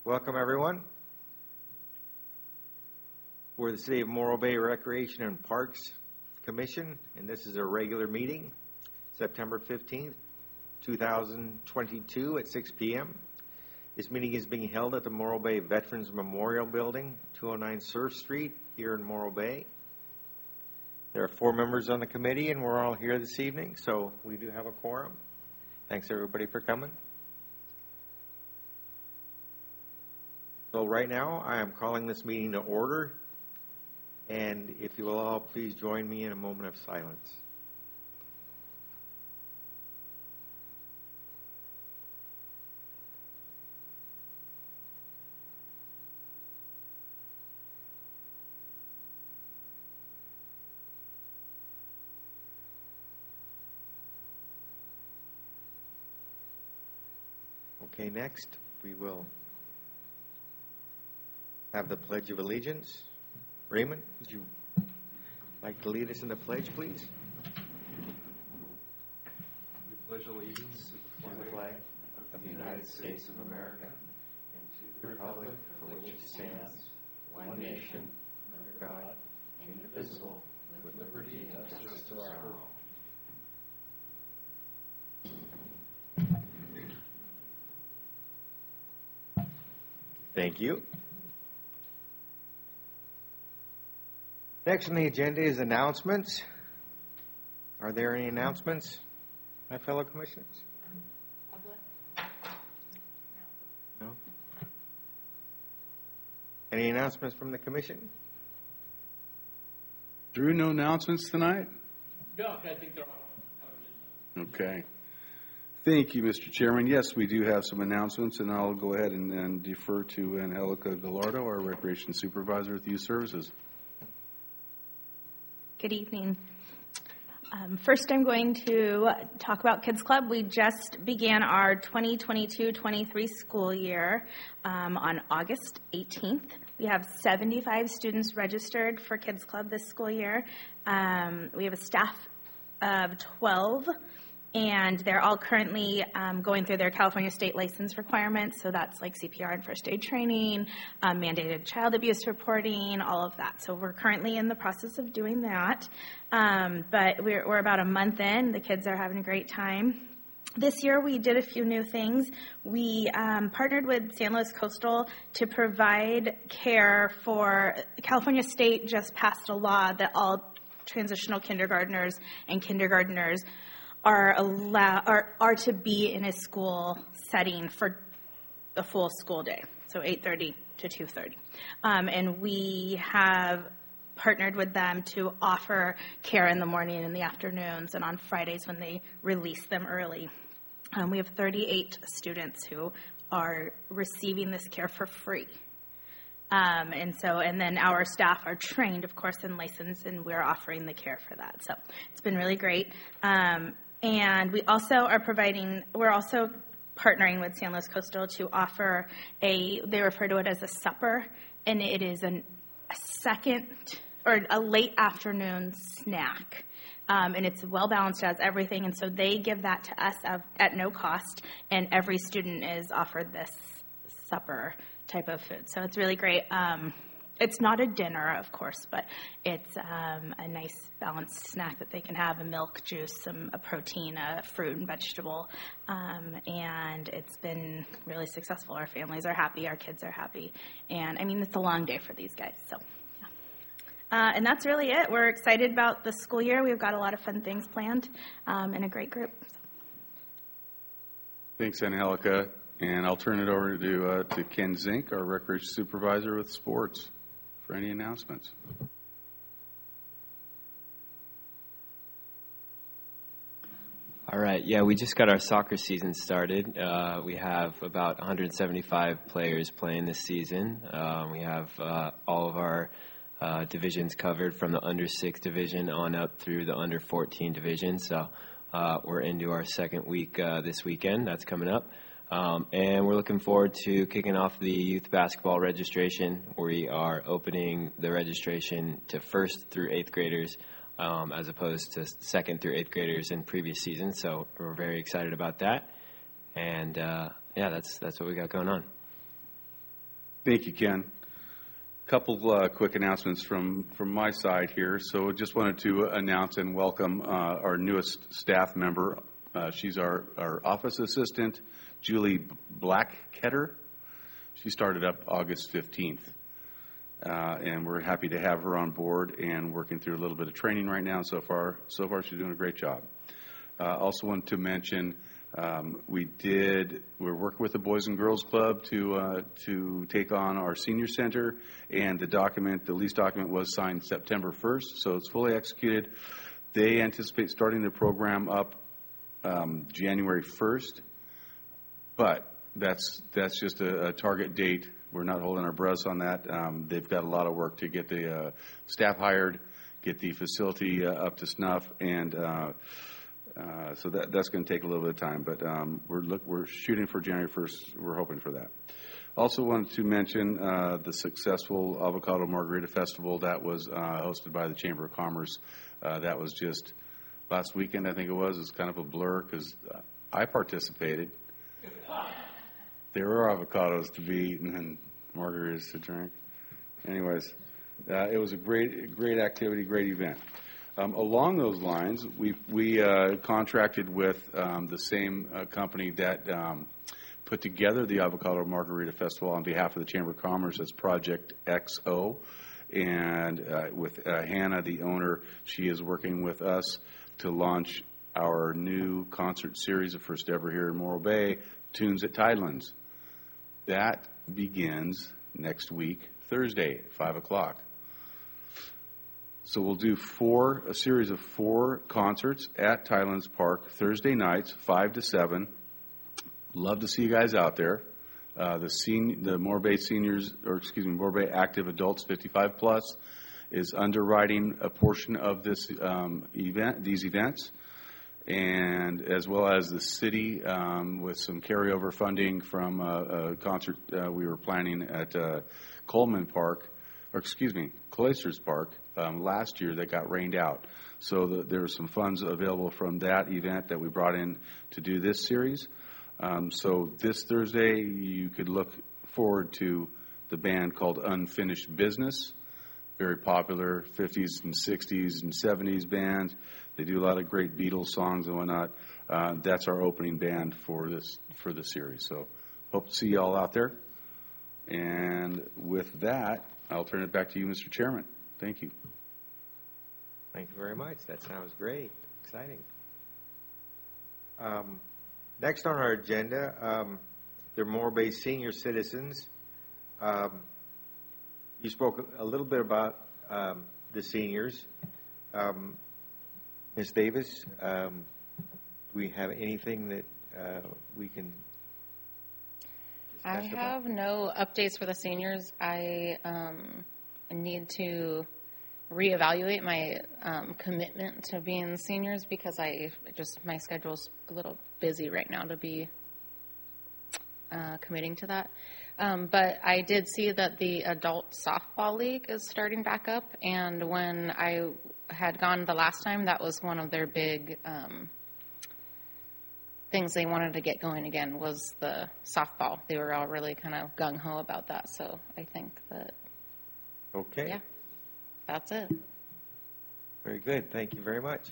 Welcome, everyone. We're the City of Morro Bay Recreation and Parks Commission, and this is a regular meeting, September 15th, 2022 at 6 p.m. This meeting is being held at the Morro Bay Veterans Memorial Building, 209 Surf Street, here in Morro Bay. There are 4 members on the committee, and we're all here this evening, so we do have a quorum. Thanks, everybody, for coming. So right now, I am calling this meeting to order, and if you will all please join me in a moment of silence. Okay, next we will have the Pledge of Allegiance. Raymond, would you like to lead us in the pledge, please? We pledge allegiance to the flag of the United States of America and to the republic for which it stands, one nation, under God, indivisible, with liberty and justice for all. Thank you. Next on the agenda is announcements. Are there any announcements, my fellow commissioners? No. Any announcements from the commission? Drew, no announcements tonight? No, I think they're all covered. Okay. Thank you, Mr. Chairman. Yes, we do have some announcements, and I'll go ahead and defer to Angelica Gallardo, our Recreation Supervisor with Youth Services. Good evening. First, I'm going to talk about Kids Club. We just began our 2022-23 school year on August 18th. We have 75 students registered for Kids Club this school year. We have a staff of 12, and they're all currently going through their California state license requirements. So that's like CPR and first aid training, mandated child abuse reporting, all of that. So we're currently in the process of doing that. But we're about a month in. The kids are having a great time. This year we did a few new things. We partnered with San Luis Coastal to provide care for California State just passed a law that all transitional kindergartners and kindergartners are to be in a school setting for a full school day, so 8:30 to 2:30. And we have partnered with them to offer care in the morning and the afternoons and on Fridays when they release them early. We have 38 students who are receiving this care for free. And then our staff are trained, of course, and licensed, and we're offering the care for that. So it's been really great. And we also we're also partnering with San Luis Coastal to offer they refer to it as a supper, and it is a second or a late afternoon snack. And it's well balanced, has everything, and so they give that to us at no cost, and every student is offered this supper type of food. So it's really great. It's not a dinner, of course, but it's a nice balanced snack that they can have, a milk, juice, a protein, a fruit and vegetable, and it's been really successful. Our families are happy, our kids are happy, and I mean, it's a long day for these guys, so. And that's really it. We're excited about the school year. We've got a lot of fun things planned and a great group. So. Thanks, Angelica. And I'll turn it over to Ken Zink, our Recreation Supervisor with Sports, for any announcements. All right. Yeah, we just got our soccer season started. We have about 175 players playing this season. We have all of our divisions covered from the under 6 division on up through the under 14 division. So we're into our second week this weekend. That's coming up. And we're looking forward to kicking off the youth basketball registration. We are opening the registration to 1st through 8th graders as opposed to 2nd through 8th graders in previous seasons. So we're very excited about that. And, yeah, that's what we got going on. Thank you, Ken. Couple quick announcements from my side here. So just wanted to announce and welcome our newest staff member. She's our office assistant, Julie Blackketter. She started up August 15th. And we're happy to have her on board and working through a little bit of training right now. So far she's doing a great job. Also wanted to mention we're working with the Boys and Girls Club to take on our senior center, and the lease document was signed September 1st, so it's fully executed. They anticipate starting the program up January 1st, but that's just a target date. We're not holding our breaths on that. They've got a lot of work to get the staff hired, get the facility up to snuff, and so that's going to take a little bit of time. But we're shooting for January 1st. We're hoping for that. Also wanted to mention the successful Avocado Margarita Festival that was hosted by the Chamber of Commerce. That was just last weekend, I think it was. It's kind of a blur because I participated. There were avocados to be eaten and margaritas to drink. Anyways, it was a great activity, great event. Along those lines, we contracted with the same company that put together the Avocado Margarita Festival on behalf of the Chamber of Commerce. It's Project XO. And with Hannah, the owner, she is working with us to launch our new concert series, the first ever here in Morro Bay, Tunes at Tidelands. That begins next week, Thursday, at 5 o'clock. So we'll do a series of 4 concerts at Tidelands Park, Thursday nights, 5 to 7. Love to see you guys out there. The Morro Bay seniors, Morro Bay active adults 55 plus is underwriting a portion of these events, and as well as the city with some carryover funding from a concert we were planning at Cloisters Park last year that got rained out. So there were some funds available from that event that we brought in to do this series. So this Thursday, you could look forward to the band called Unfinished Business. Very popular 50s and 60s and 70s band. They do a lot of great Beatles songs and whatnot. That's our opening band for the series. So hope to see you all out there. And with that, I'll turn it back to you, Mr. Chairman. Thank you. Thank you very much. That sounds great. Exciting. Next on our agenda, the Morro Bay senior citizens. You spoke a little bit about the seniors. Ms. Davis, do we have anything that we can discuss about? I have no updates for the seniors. I need to reevaluate my commitment to being seniors because my schedule's a little busy right now to be committing to that. But I did see that the adult softball league is starting back up, and when I had gone the last time, that was one of their big things they wanted to get going again was the softball. They were all really kind of gung-ho about that, so I think that, Okay. yeah, that's it. Very good. Thank you very much.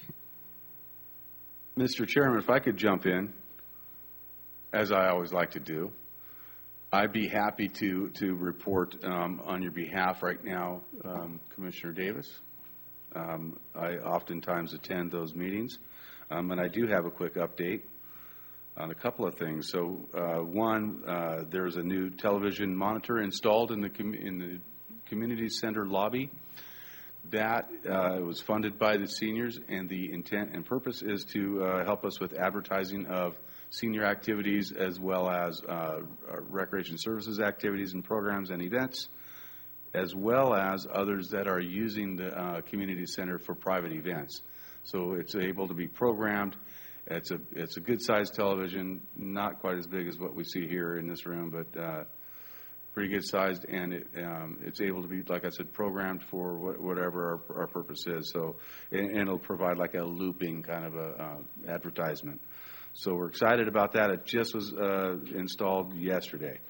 Mr. Chairman, if I could jump in, as I always like to do, I'd be happy to report on your behalf right now, Commissioner Davis. I oftentimes attend those meetings, and I do have a quick update on a couple of things. So, one, there's a new television monitor installed in the community center lobby. That was funded by the seniors, and the intent and purpose is to help us with advertising of senior activities as well as recreation services activities and programs and events, as well as others that are using the community center for private events. So it's able to be programmed. It's a good-sized television, not quite as big as what we see here in this room, but pretty good-sized, and it's able to be, like I said, programmed for whatever our purpose is. So, and it'll provide like a looping kind of a advertisement. So we're excited about that. It just was installed yesterday.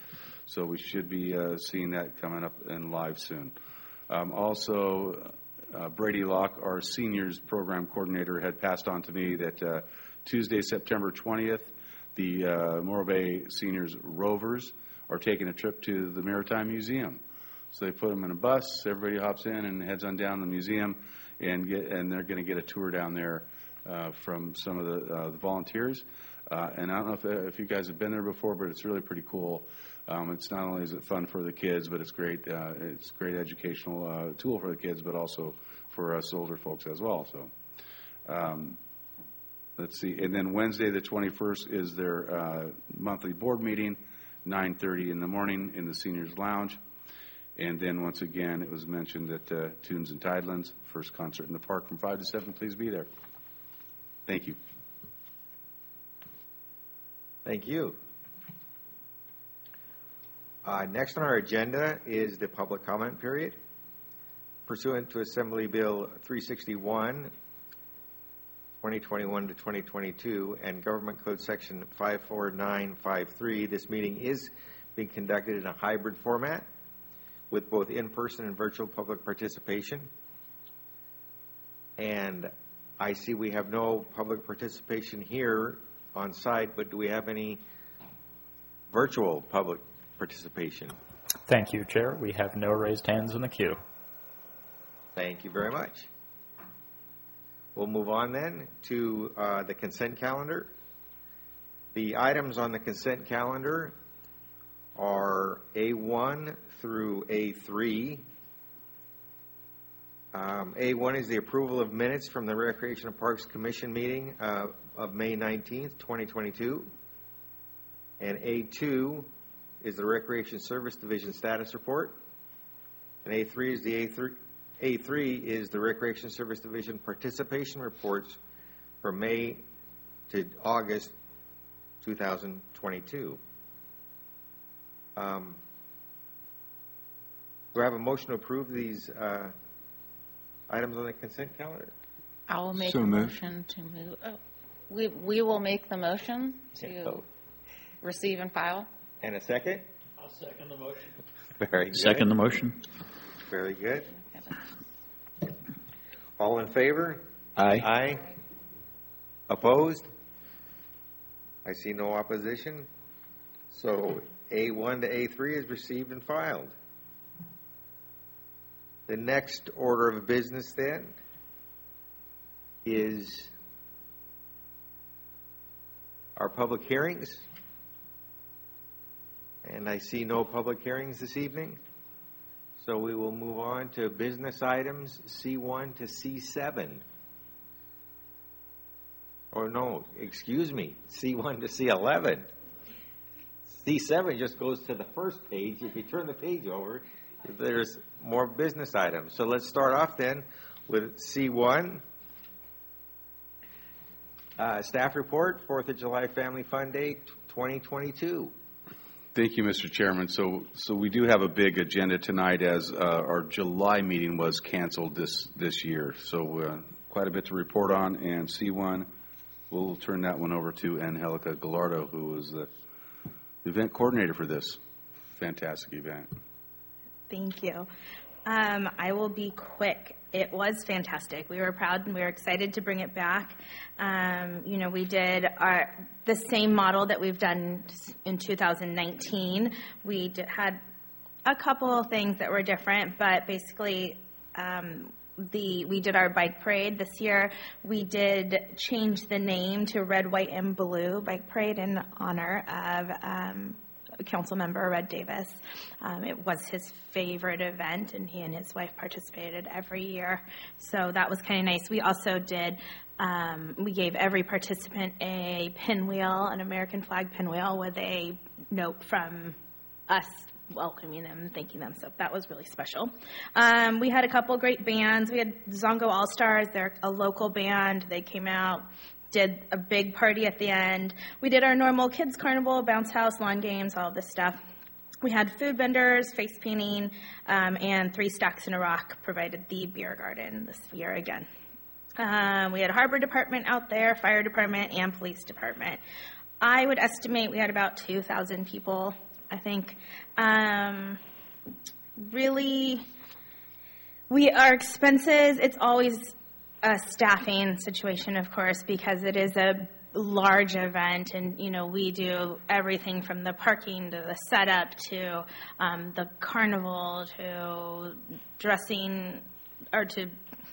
So we should be seeing that coming up and live soon. Also, Brady Locke, our seniors program coordinator, had passed on to me that Tuesday, September 20th, the Morro Bay Seniors Rovers are taking a trip to the Maritime Museum. So they put them in a bus, everybody hops in and heads on down to the museum, and they're going to get a tour down there from some of the volunteers. And I don't know if you guys have been there before, but it's really pretty cool. It's not only is it fun for the kids, but it's great. It's a great educational tool for the kids, but also for us older folks as well. So let's see. And then Wednesday, the 21st, is their monthly board meeting, 9:30 in the morning in the Seniors Lounge. And then once again, it was mentioned that Tunes and Tidelands, first concert in the park from 5 to 7. Please be there. Thank you. Thank you. Next on our agenda is the public comment period. Pursuant to Assembly Bill 361, 2021 to 2022, and Government Code Section 54953, this meeting is being conducted in a hybrid format with both in-person and virtual public participation. And I see we have no public participation here on site, but do we have any virtual public participation? Thank you, Chair. We have no raised hands in the queue. Thank you very much. We'll move on then to the consent calendar. The items on the consent calendar are A1 through A3. A1 is the approval of minutes from the Recreation and Parks Commission meeting of May 19th, 2022. And A2 is the Recreation Service Division status report. And A3 is the Recreation Service Division participation reports from May to August 2022. Do I have a motion to approve these items on the consent calendar? I will make a motion to move. Oh, we will make the motion to receive and file. And a second? I'll second the motion. Very good. Second the motion. Very good. All in favor? Aye. Aye. Opposed? I see no opposition. So A1 to A3 is received and filed. The next order of business then is our public hearings. And I see no public hearings this evening. So we will move on to business items C1 to C7. Or no, excuse me, C1 to C11. C7 just goes to the first page. If you turn the page over, there's more business items. So let's start off then with C1. Staff report, 4th of July Family Fun Day 2022. Thank you, Mr. Chairman. So we do have a big agenda tonight, as our July meeting was canceled this year. So quite a bit to report on. And C1, we'll turn that one over to Angelica Gallardo, who was the event coordinator for this fantastic event. Thank you. I will be quick. It was fantastic. We were proud and we were excited to bring it back. We did the same model that we've done in 2019. We had a couple of things that were different, but basically we did our bike parade this year. We did change the name to Red, White, and Blue Bike Parade in honor of Council Member Red Davis. It was his favorite event, and he and his wife participated every year. So that was kind of nice. We also did, we gave every participant a pinwheel, an American flag pinwheel, with a note from us welcoming them and thanking them. So that was really special. We had a couple great bands. We had Zongo All-Stars. They're a local band. They came out, did a big party at the end. We did our normal kids carnival, bounce house, lawn games, all of this stuff. We had food vendors, face painting, and 3 Stacks in a Rock provided the beer garden this year again. We had harbor department out there, fire department, and police department. I would estimate we had about 2,000 people I think really our expenses, it's always a staffing situation, of course, because it is a large event, and we do everything from the parking to the setup to the carnival to dressing or to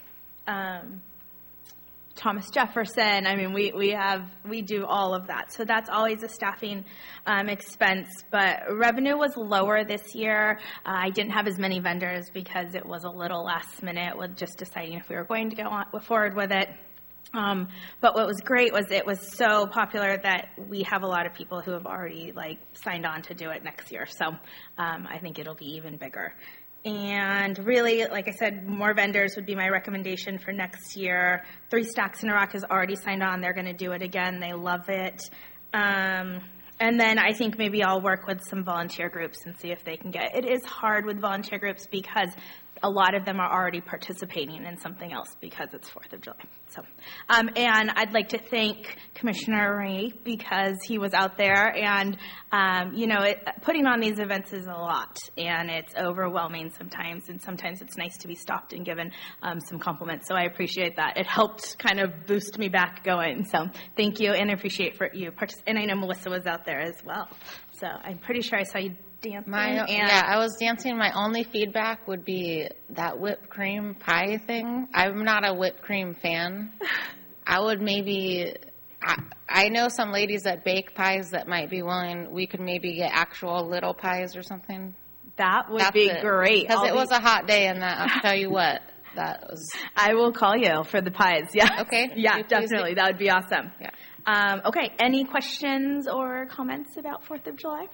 Thomas Jefferson. I mean, we do all of that. So that's always a staffing expense. But revenue was lower this year. I didn't have as many vendors because it was a little last minute with just deciding if we were going to go forward with it. But what was great was it was so popular that we have a lot of people who have already signed on to do it next year. So I think it'll be even bigger. And really, like I said, more vendors would be my recommendation for next year. 3 Stacks in a Rock has already signed on. They're going to do it again. They love it. And then I think maybe I'll work with some volunteer groups and see if they can get it. It is hard with volunteer groups because a lot of them are already participating in something else because it's 4th of July. So, and I'd like to thank Commissioner Ray because he was out there and, putting on these events is a lot and it's overwhelming sometimes, and sometimes it's nice to be stopped and given some compliments. So I appreciate that. It helped kind of boost me back going. So thank you, and I appreciate for you. And I know Melissa was out there as well. So I'm pretty sure I saw you dancing. I was dancing. My only feedback would be that whipped cream pie thing. I'm not a whipped cream fan. I would maybe, I know some ladies that bake pies that might be willing, we could maybe get actual little pies or something. That would be great. Because it was a hot day, and I'll tell you what, that was. I will call you for the pies, yeah. Okay. Yeah, definitely. That would be awesome. Yeah. Okay, any questions or comments about 4th of July?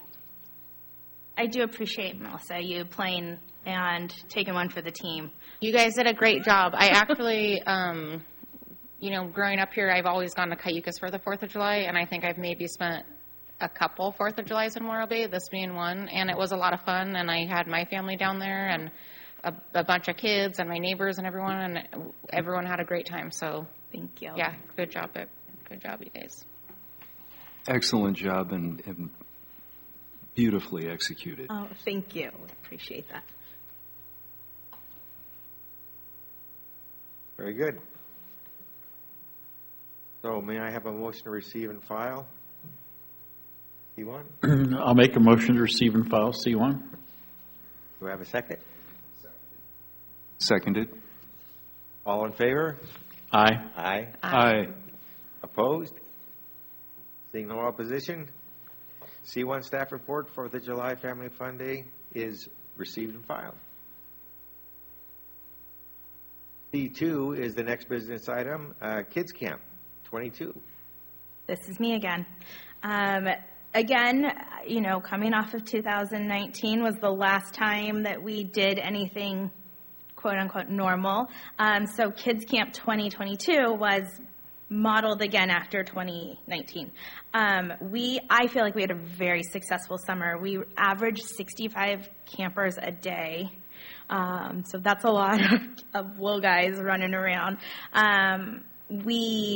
I do appreciate, Melissa, you playing and taking one for the team. You guys did a great job. I actually, growing up here, I've always gone to Cayucas for the 4th of July, and I think I've maybe spent a couple 4th of Julys in Memorial Bay, this being one, and it was a lot of fun, and I had my family down there, and a bunch of kids, and my neighbors, and everyone had a great time, so. Thank you. Yeah, good job, you guys. Excellent job, and beautifully executed. Oh, thank you. Appreciate that. Very good. So may I have a motion to receive and file? C1? I'll make a motion to receive and file C1. Do I have a second? Seconded. All in favor? Aye. Aye. Aye. Opposed? Seeing no opposition? C1 staff report, 4th of July Family Fun Day is received and filed. C2 is the next business item, Kids Camp 22. This is me again. Again, coming off of 2019 was the last time that we did anything quote unquote normal. So Kids Camp 2022 was modeled again after 2019. I feel like we had a very successful summer. We averaged 65 campers a day. So that's a lot of little guys running around. We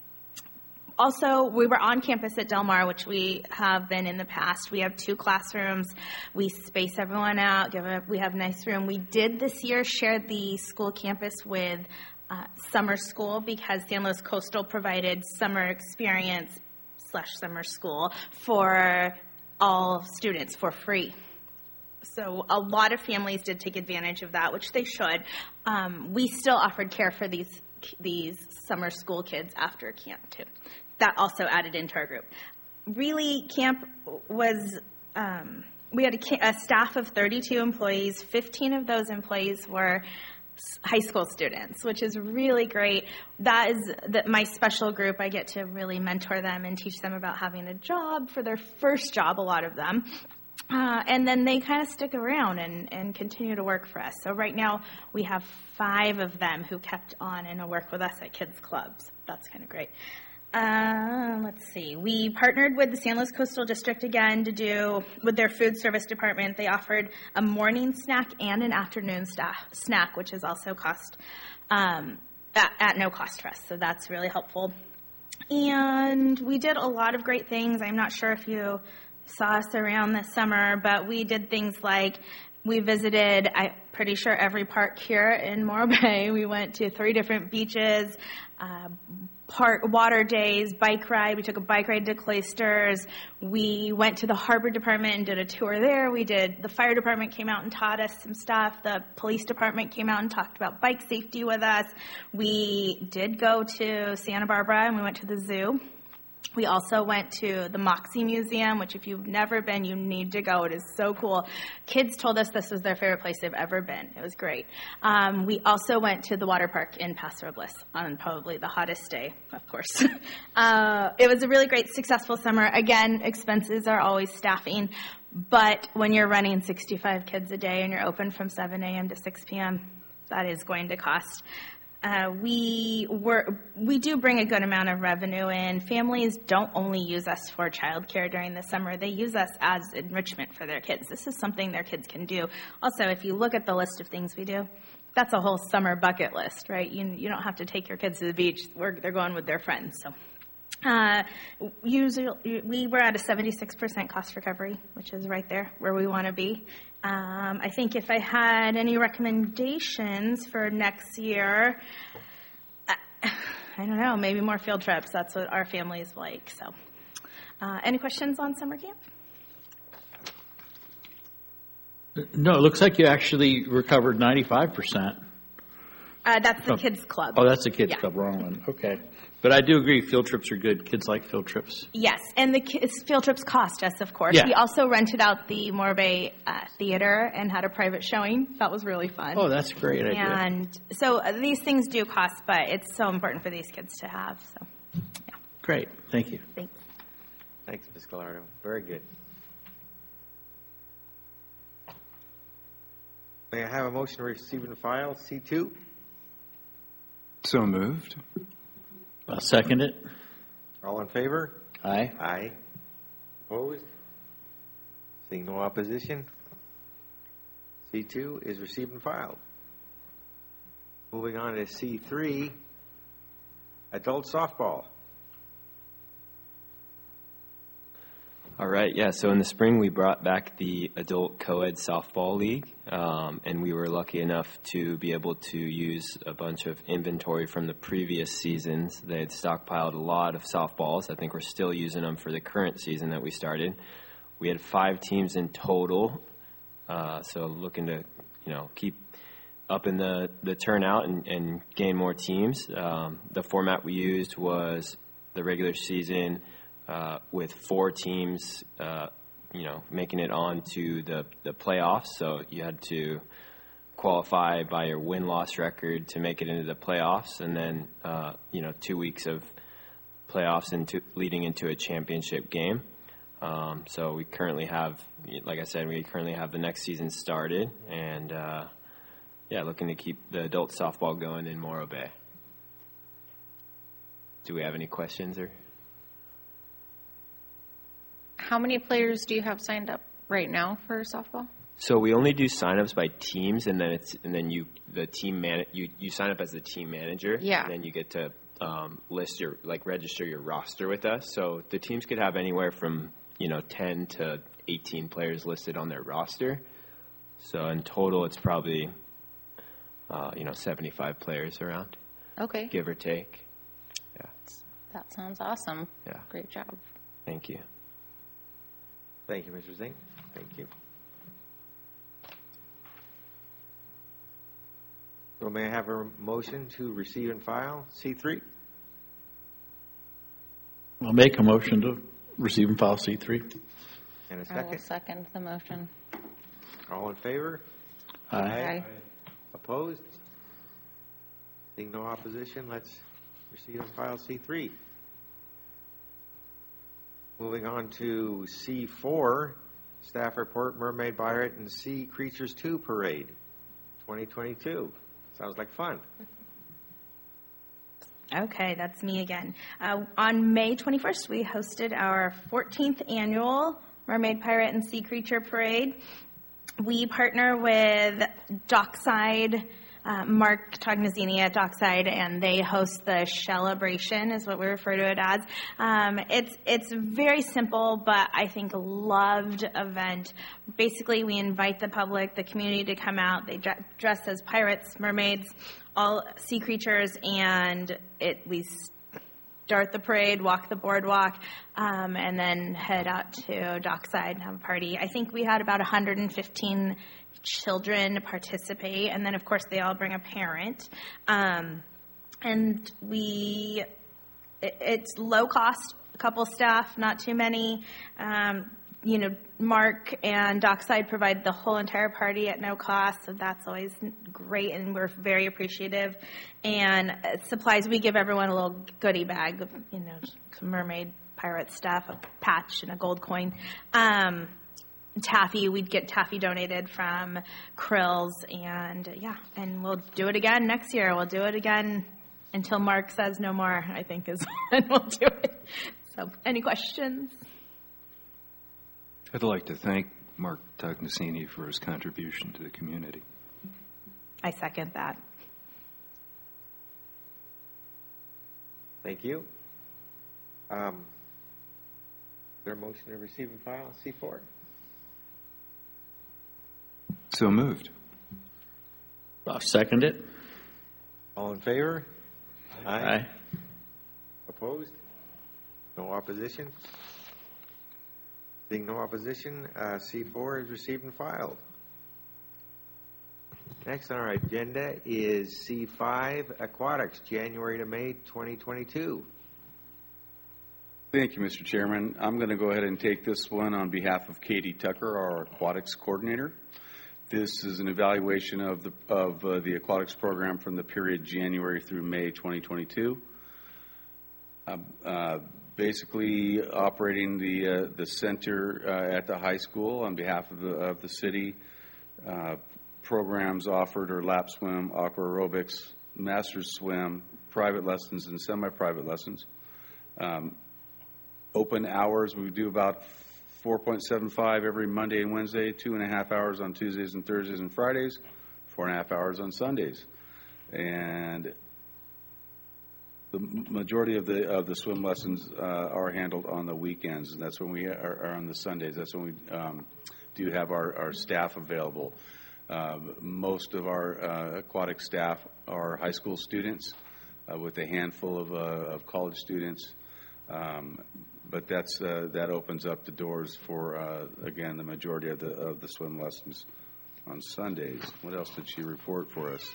were on campus at Del Mar, which we have been in the past. We have 2 classrooms. We space everyone out. We have a nice room. We did this year share the school campus with summer school because San Luis Coastal provided summer experience / summer school for all students for free. So a lot of families did take advantage of that, which they should. We still offered care for these summer school kids after camp too. That also added into our group. Really, camp was, we had a staff of 32 employees. 15 of those employees were high school students, which is really great. That is my special group. I get to really mentor them and teach them about having a job for their first job, a lot of them. And then they kind of stick around and continue to work for us. So right now we have 5 of them who kept on and work with us at Kids Clubs. That's kind of great. Let's see. We partnered with the San Luis Coastal District again to do, with their food service department, they offered a morning snack and an afternoon snack, which is also at no cost for us. So that's really helpful. And we did a lot of great things. I'm not sure if you saw us around this summer, but we did things like we visited, I'm pretty sure, every park here in Morro Bay. We went to 3 different beaches, park water days, bike ride. We took a bike ride to Cloisters. We went to the harbor department and did a tour there. The fire department came out and taught us some stuff. The police department came out and talked about bike safety with us. We did go to Santa Barbara and we went to the zoo. We also went to the Moxie Museum, which if you've never been, you need to go. It is so cool. Kids told us this was their favorite place they've ever been. It was great. We also went to the water park in Paso Robles on probably the hottest day, of course. It was a really great, successful summer. Again, expenses are always staffing, but when you're running 65 kids a day and you're open from 7 a.m. to 6 p.m., that is going to cost. We do bring a good amount of revenue in. Families don't only use us for childcare during the summer. They use us as enrichment for their kids. This is something their kids can do. Also, if you look at the list of things we do, that's a whole summer bucket list, right? You don't have to take your kids to the beach. They're going with their friends. So usually we were at a 76% cost recovery, which is right there where we want to be. I think if I had any recommendations for next year, I don't know, maybe more field trips. That's what our families like. So, any questions on summer camp? No, it looks like you actually recovered 95%. That's the kids club. Oh, that's the kids club, wrong one. Okay. But I do agree, field trips are good. Kids like field trips. Yes, and the field trips cost us, of course. Yeah. We also rented out the Morro Bay Theater and had a private showing. That was really fun. Oh, that's a great idea. And so these things do cost, but it's so important for these kids to have. So, yeah. Great. Thank you. Thanks. Thanks, Ms. Gallardo. Very good. May I have a motion to receive and file C2? So moved. I'll second it. All in favor? Aye. Aye. Opposed? Seeing no opposition, C2 is received and filed. Moving on to C3, adult softball. All right, yeah, so in the spring we brought back the Adult Co-ed Softball League, and we were lucky enough to be able to use a bunch of inventory from the previous seasons. They had stockpiled a lot of softballs. I think we're still using them for the current season that we started. We had 5 teams in total, so looking to, keep up in the turnout and gain more teams. The format we used was the regular season with 4 teams, making it on to the playoffs. So you had to qualify by your win-loss record to make it into the playoffs, and then 2 weeks of playoffs leading into a championship game. So we currently have, like I said, the next season started, and looking to keep the adult softball going in Morro Bay. Do we have any questions or? How many players do you have signed up right now for softball? So we only do signups by teams, and then you sign up as the team manager. Yeah. And then you get to register your roster with us. So the teams could have anywhere from 10 to 18 players listed on their roster. So in total, it's probably 75 players around. Okay. Give or take. Yeah. That sounds awesome. Yeah. Great job. Thank you. Thank you, Mr. Zink. Thank you. So may I have a motion to receive and file C3? I'll make a motion to receive and file C3. And a I will second? second the motion. All in favor? Aye. Opposed? Seeing no opposition, let's receive and file C3. Moving on to C4, staff report, Mermaid Pirate and Sea Creatures 2 Parade, 2022. Sounds like fun. Okay, that's me again. On May 21st, we hosted our 14th annual Mermaid Pirate and Sea Creature Parade. We partner with Dockside Mark Tognazzini at Dockside, and they host the Shellebration, is what we refer to it as. It's very simple, but I think a loved event. Basically, we invite the public, the community to come out. They dress as pirates, mermaids, all sea creatures, and we start the parade, walk the boardwalk, and then head out to Dockside and have a party. I think we had about 115 children participate, and then, of course, they all bring a parent. And it's low cost, a couple staff, not too many. Mark and Dockside provide the whole entire party at no cost, so that's always great, and we're very appreciative. And supplies, we give everyone a little goodie bag, some mermaid pirate stuff, a patch and a gold coin. Taffy, we'd get taffy donated from Krills, and we'll do it again next year. We'll do it again until Mark says no more, I think is when we'll do it. So, any questions? I'd like to thank Mark Tognazzini for his contribution to the community. I second that. Thank you. Is there a motion to receive and file C4? So moved. I'll second it. All in favor? Aye. Opposed? No opposition? Seeing no opposition, C4 is received and filed. Next on our agenda is C5, Aquatics, January to May 2022. Thank you, Mr. Chairman. I'm going to go ahead and take this one on behalf of Katie Tucker, our aquatics coordinator. This is an evaluation of the aquatics program from the period January through May 2022. Basically operating the center at the high school on behalf of the city. Programs offered are lap swim, aqua aerobics, master's swim, private lessons, and semi-private lessons. Open hours, we do about 4.75 every Monday and Wednesday, 2.5 hours on Tuesdays and Thursdays and Fridays, 4.5 hours on Sundays. And the majority of the swim lessons are handled on the weekends, and that's when we are on the Sundays. That's when we do have our staff available. Most of our aquatic staff are high school students, with a handful of college students. But that opens up the doors for again the majority of the swim lessons on Sundays. What else did she report for us?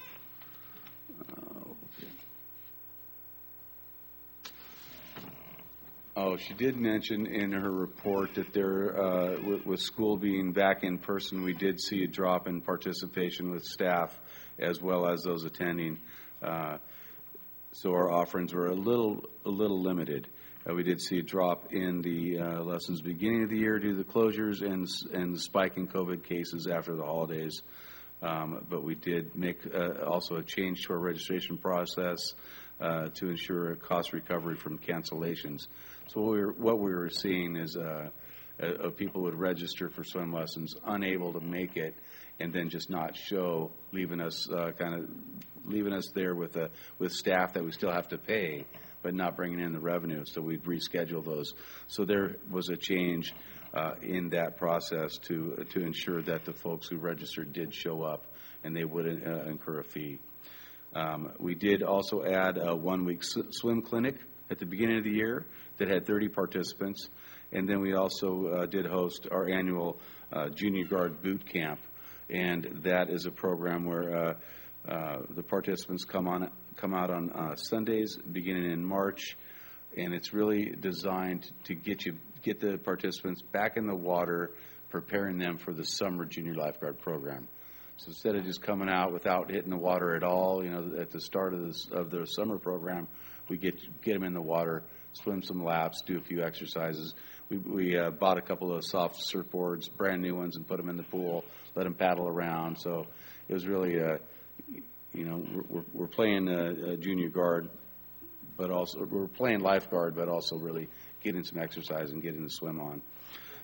She did mention in her report that there, with school being back in person, we did see a drop in participation with staff as well as those attending. So our offerings were a little limited. We did see a drop in the lessons beginning of the year due to the closures and the spike in COVID cases after the holidays. But we did make also a change to our registration process to ensure a cost recovery from cancellations. So what we were seeing is people would register for swim lessons, unable to make it, and then just not show, leaving us there with staff that we still have to pay, but not bringing in the revenue. So we'd reschedule those. So there was a change in that process to ensure that the folks who registered did show up and they wouldn't incur a fee. We did also add a 1-week swim clinic at the beginning of the year that had 30 participants. And then we also did host our annual Junior Guard Boot Camp. And that is a program where the participants come out on Sundays beginning in March. And it's really designed to get the participants back in the water, preparing them for the summer junior lifeguard program. So instead of just coming out without hitting the water at all, at the start of the summer program, we get them in the water, swim some laps, do a few exercises. We bought a couple of soft surfboards, brand new ones, and put them in the pool, let them paddle around. So it was really, we're playing junior guard, but also we're playing lifeguard, but also really getting some exercise and getting the swim on.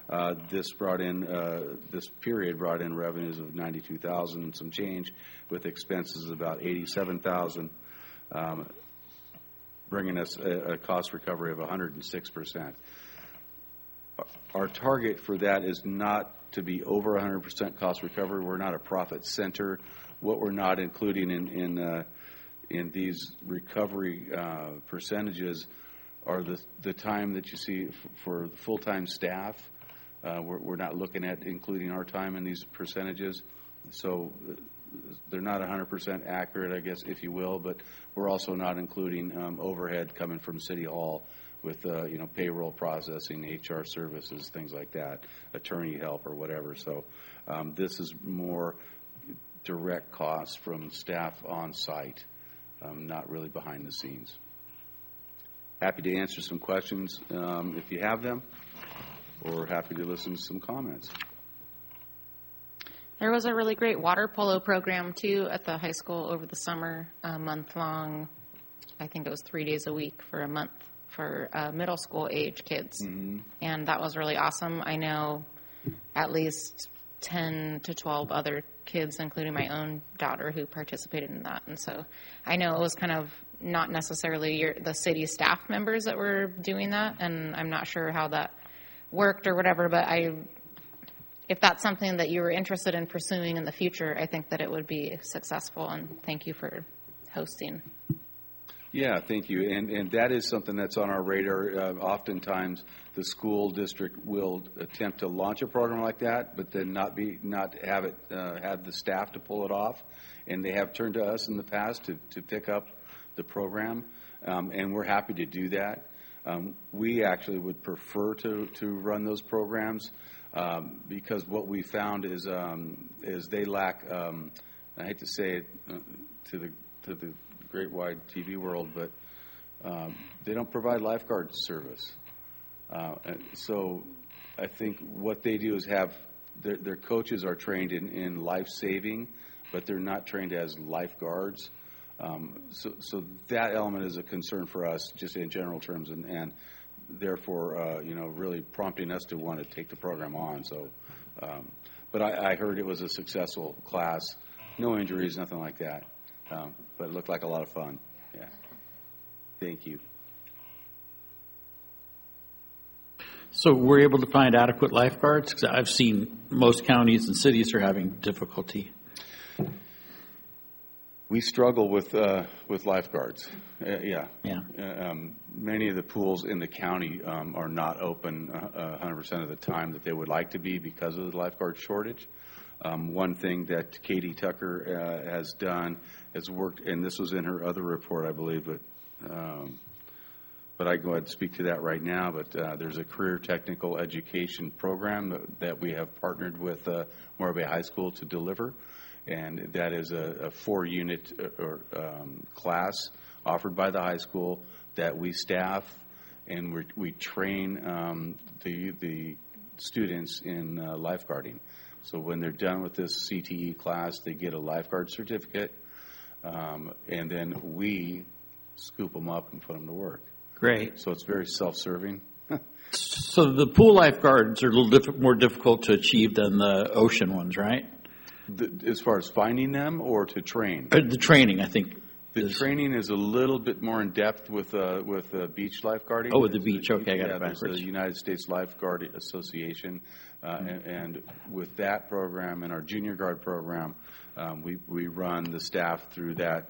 This period brought in revenues of $92,000 and some change, with expenses of about $87,000, bringing us a cost recovery of 106%. Our target for that is not to be over 100% cost recovery. We're not a profit center. What we're not including in these recovery percentages are the time that you see for full-time staff. We're not looking at including our time in these percentages. So they're not 100% accurate, I guess, if you will, but we're also not including overhead coming from City Hall with payroll processing, HR services, things like that, attorney help or whatever. So this is more direct costs from staff on site, not really behind the scenes. Happy to answer some questions if you have them, or happy to listen to some comments. There was a really great water polo program, too, at the high school over the summer, a month-long. I think it was 3 days a week for a month for middle school age kids. Mm-hmm. And that was really awesome. I know at least 10 to 12 other kids, including my own daughter, who participated in that. And so I know it was kind of not necessarily the city staff members that were doing that, and I'm not sure how that worked or whatever, but if that's something that you were interested in pursuing in the future, I think that it would be successful, and thank you for hosting. Yeah, thank you. And that is something that's on our radar. Oftentimes, the school district will attempt to launch a program like that, but then not have the staff to pull it off. And they have turned to us in the past to pick up the program, and we're happy to do that. We actually would prefer to run those programs because what we found is they lack. I hate to say it to the great wide TV world, but they don't provide lifeguard service. So I think what they do is have their coaches are trained in life saving, but they're not trained as lifeguards. So that element is a concern for us, just in general terms, and therefore, really prompting us to want to take the program on. So, but I heard it was a successful class, no injuries, nothing like that. But it looked like a lot of fun. Yeah. Thank you. So we're able to find adequate lifeguards? Because I've seen most counties and cities are having difficulty. We struggle with lifeguards. Yeah. Many of the pools in the county are not open 100% of the time that they would like to be because of the lifeguard shortage. One thing that Katie Tucker has done has worked, and this was in her other report, I believe, but I can go ahead and speak to that right now. But there's a career technical education program that we have partnered with Morro Bay High School to deliver, and that is a 4-unit class offered by the high school that we staff, and we train the students in lifeguarding. So when they're done with this CTE class, they get a lifeguard certificate, and then we scoop them up and put them to work. Great. So it's very self-serving. So the pool lifeguards are a little more difficult to achieve than the ocean ones, right? As far as finding them or to train? The training, I think. The training is a little bit more in depth with beach lifeguarding. Oh, with the beach. Okay, I got it backwards. There's the United States Lifeguard Association, and with that program and our junior guard program, we run the staff through that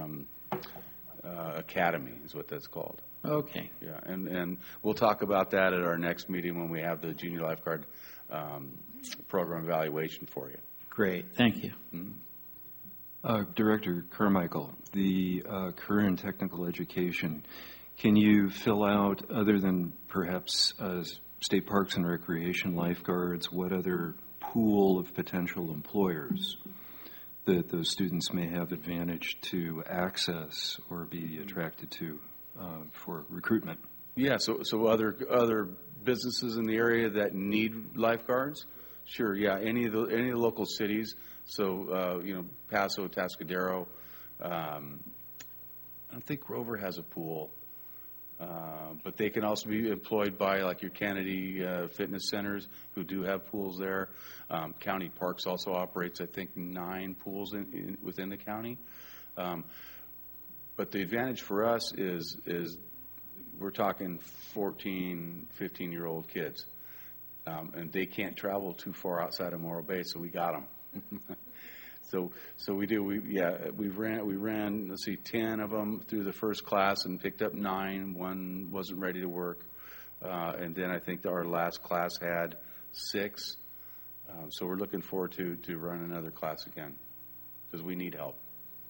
academy, is what that's called. Okay. Yeah, and we'll talk about that at our next meeting when we have the junior lifeguard program evaluation for you. Great, thank you. Mm-hmm. Director Carmichael, the career and technical education, can you fill out, other than perhaps state parks and recreation lifeguards, what other pool of potential employers that those students may have advantage to access or be attracted to for recruitment? Yeah, so other businesses in the area that need lifeguards? Sure, yeah, any of the local cities. So, Paso, Tascadero. I don't think Grover has a pool. But they can also be employed by like your Kennedy fitness centers who do have pools there. County Parks also operates, I think, 9 pools within the county. But the advantage for us is we're talking 14, 15-year-old kids. And they can't travel too far outside of Morro Bay, so we got them. So we do. We ran. Let's see, 10 of them through the first class and picked up 9. One wasn't ready to work, and then I think our last class had 6. So we're looking forward to run another class again because we need help.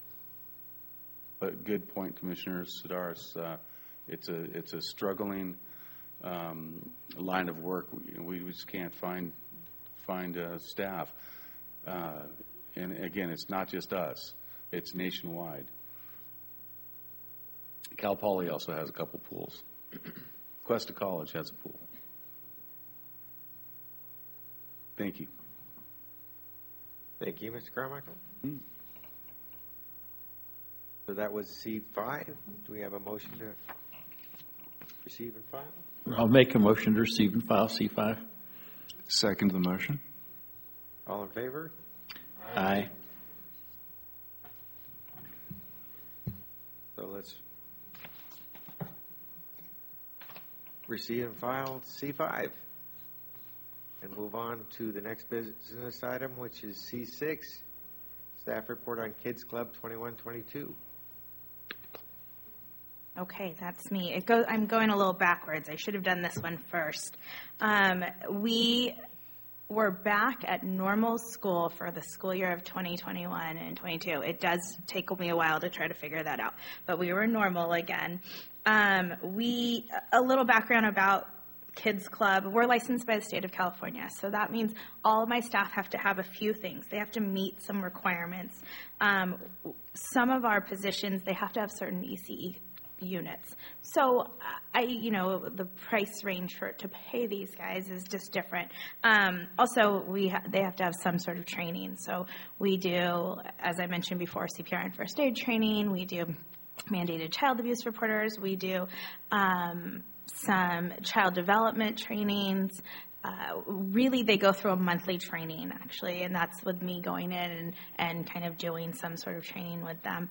But good point, Commissioner Sidaris. It's a struggling line of work. We just can't find staff. And again, it's not just us. It's nationwide. Cal Poly also has a couple pools. Cuesta College has a pool. Thank you. Thank you, Mr. Carmichael. So that was C5. Do we have a motion to receive and file? I'll make a motion to receive and file C5. Second the motion. All in favor? Aye. So let's receive and file C5 and move on to the next business item, which is C6, staff report on Kids Club 21-22. Okay, that's me. I'm going a little backwards. I should have done this one first. We're back at normal school for the school year of 2021 and 22. It does take me a while to try to figure that out, but we were normal again. A little background about Kids Club. We're licensed by the state of California, so that means all of my staff have to have a few things. They have to meet some requirements. Some of our positions, they have to have certain ECE units. So the price range to pay these guys is just different. Also, they have to have some sort of training. So we do, as I mentioned before, CPR and first aid training. We do mandated child abuse reporters. We do some child development trainings. Really, they go through a monthly training, actually, and that's with me going in and kind of doing some sort of training with them.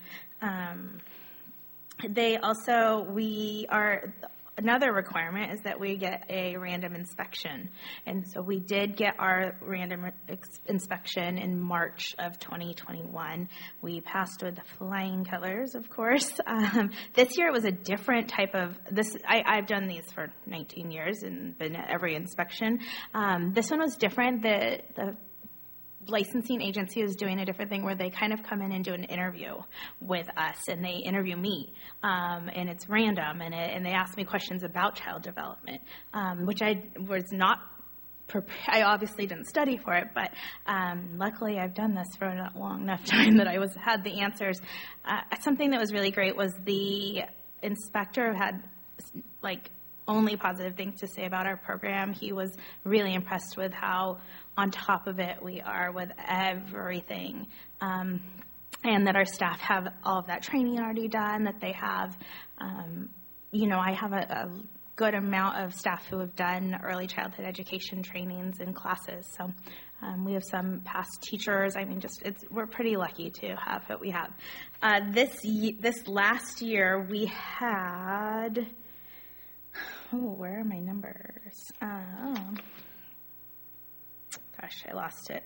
Another requirement is that we get a random inspection. And so we did get our random inspection in March of 2021. We passed with flying colors, of course. This year it was a different type of this. I've done these for 19 years and been at every inspection. This one was different. The licensing agency is doing a different thing where they kind of come in and do an interview with us, and they interview me, and it's random, and they ask me questions about child development, which I was not prepared. I obviously didn't study for it, but luckily I've done this for a long enough time that I had the answers. Something that was really great was the inspector had only positive things to say about our program. He was really impressed with how on top of it we are with everything, and that our staff have all of that training already done, that they have, I have a good amount of staff who have done early childhood education trainings and classes. So we have some past teachers. I mean, we're pretty lucky to have what we have. This last year we had, where are my numbers? Gosh, I lost it.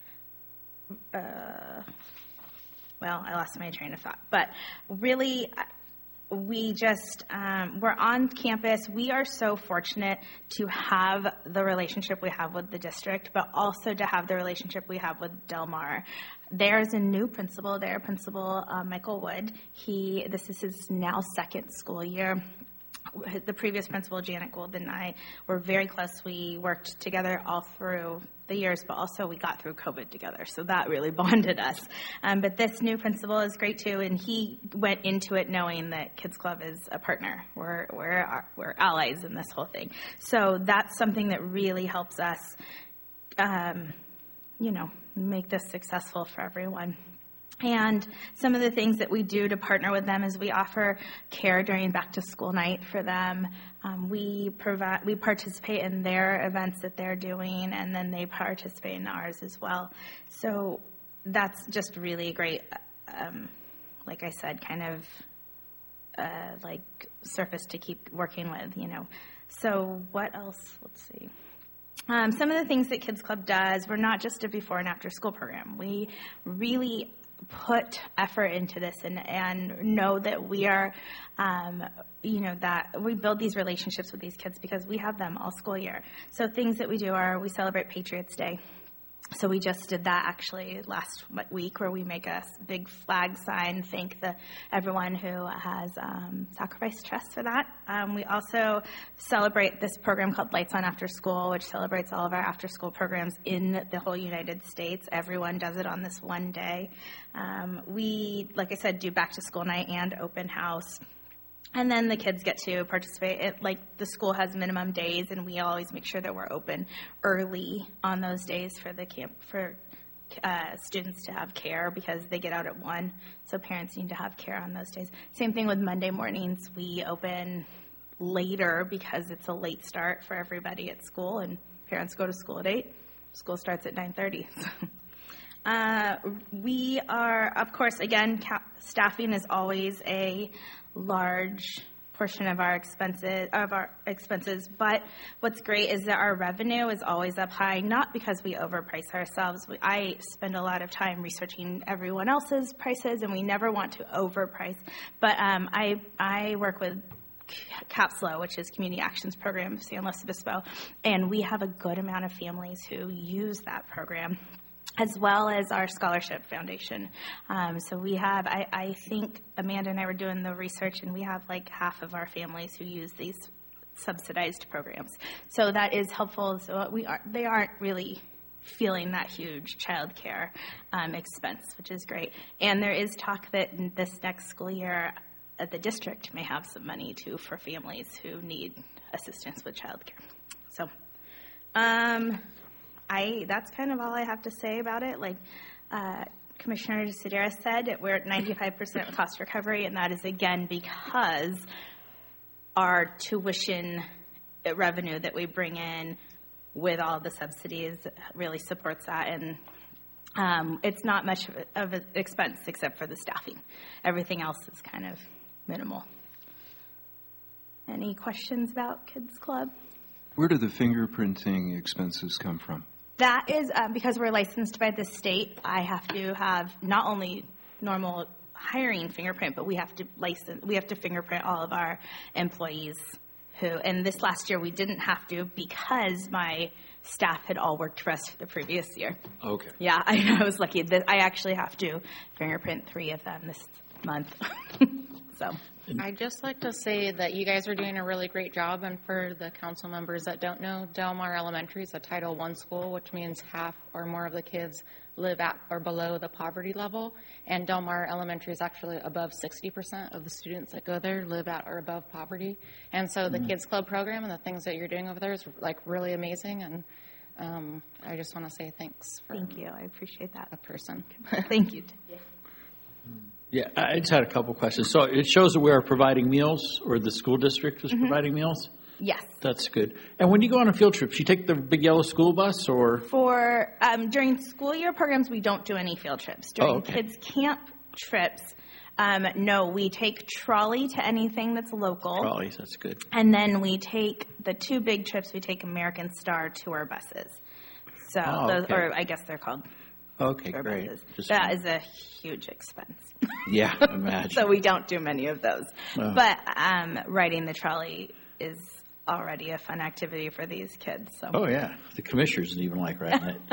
I lost my train of thought. But really, we just, we're on campus. We are so fortunate to have the relationship we have with the district, but also to have the relationship we have with Del Mar. There's a new principal there, Principal Michael Wood. This is his now second school year. The previous principal, Janet Gould, and I were very close. We worked together all through the years, but also we got through COVID together, so that really bonded us. But this new principal is great too, and he went into it knowing that Kids Club is a partner. We're allies in this whole thing. So that's something that really helps us, make this successful for everyone. And some of the things that we do to partner with them is we offer care during back to school night for them. We participate in their events that they're doing, and then they participate in ours as well. So that's just really great. Like I said, kind of like surface to keep working with, So what else? Let's see. Some of the things that Kids Club does, we're not just a before and after school program. We really put effort into this and know that we are, that we build these relationships with these kids because we have them all school year. So things that we do are we celebrate Patriots Day. So we just did that actually last week, where we make a big flag sign, thank everyone who has sacrificed trust for that. We also celebrate this program called Lights On After School, which celebrates all of our after school programs in the whole United States. Everyone does it on this one day. We, like I said, do back to school night and open house. And then the kids get to participate. The school has minimum days, and we always make sure that we're open early on those days for the students to have care, because they get out at 1. So parents need to have care on those days. Same thing with Monday mornings. We open later because it's a late start for everybody at school, and parents go to school at 8. School starts at 9:30. We are, of course, again, staffing is always a large portion of our expenses, but what's great is that our revenue is always up high, not because we overprice ourselves. I spend a lot of time researching everyone else's prices, and we never want to overprice, but I work with CAPSLO, which is Community Actions Program of San Luis Obispo, and we have a good amount of families who use that program, as well as our scholarship foundation. So we have, I think Amanda and I were doing the research, and we have half of our families who use these subsidized programs. So that is helpful. So they aren't really feeling that huge child care expense, which is great. And there is talk that this next school year, the district may have some money too for families who need assistance with child care. So, that's kind of all I have to say about it. Commissioner Sedaris said, we're at 95% cost recovery, and that is, again, because our tuition revenue that we bring in with all the subsidies really supports that, and it's not much of an expense except for the staffing. Everything else is kind of minimal. Any questions about Kids Club? Where do the fingerprinting expenses come from? That is because we're licensed by the state. I have to have not only normal hiring fingerprint, but we have to fingerprint all of our employees and this last year we didn't have to because my staff had all worked for us the previous year. Okay. Yeah, I was lucky. I actually have to fingerprint 3 of them this month. So. I'd just like to say that you guys are doing a really great job, and for the council members that don't know, Del Mar Elementary is a Title I school, which means half or more of the kids live at or below the poverty level, and Del Mar Elementary is actually above 60% of the students that go there live at or above poverty, and so the Kids Club program and the things that you're doing over there is really amazing, and I just want to say thanks. Thank you. I appreciate that. A person. Thank you. Yeah, I just had a couple questions. So it shows that we are providing meals, or the school district is providing meals? Yes. That's good. And when you go on a field trip, you take the big yellow school bus, or? For during school year programs, we don't do any field trips. During kids camp trips, no, we take trolley to anything that's local. Trolleys, that's good. And then we take the 2 big trips. We take American Star tour buses. So, or I guess they're called. Okay, great. That is a huge expense. Yeah, imagine. So we don't do many of those. Oh. But riding the trolley is already a fun activity for these kids. So. Oh, yeah. The commissioners didn't even like riding it.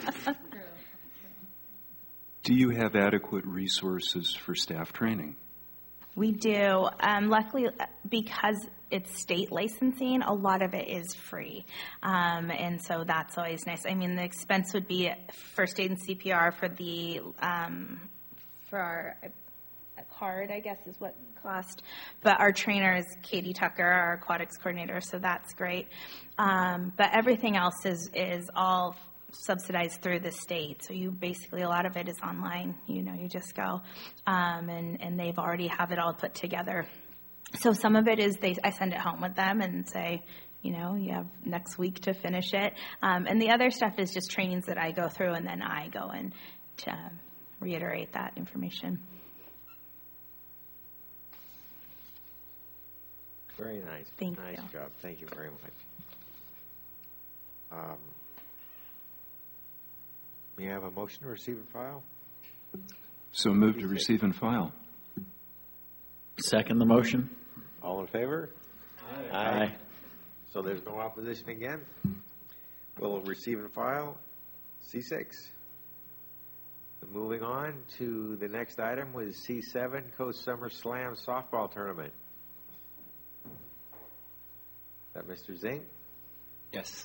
Do you have adequate resources for staff training? We do. Luckily, because it's state licensing, a lot of it is free. And so that's always nice. I mean, the expense would be first aid and CPR for for our card, I guess, is what cost. But our trainer is Katie Tucker, our aquatics coordinator, so that's great. But everything else is all subsidized through the state. So you basically, a lot of it is online. You just go, and they've already have it all put together. So some of it is I send it home with them and say, you have next week to finish it. And the other stuff is just trainings that I go through, and then I go and to reiterate that information. Very nice. Thank nice you. job. Thank you very much. We have a motion to receive and file. So moved to receive and file. Second the motion. All in favor? Aye. So there's no opposition again. We'll receive and file C6. Moving on to the next item was C7, Coast Summer Slam Softball Tournament. Is that Mr. Zink? Yes.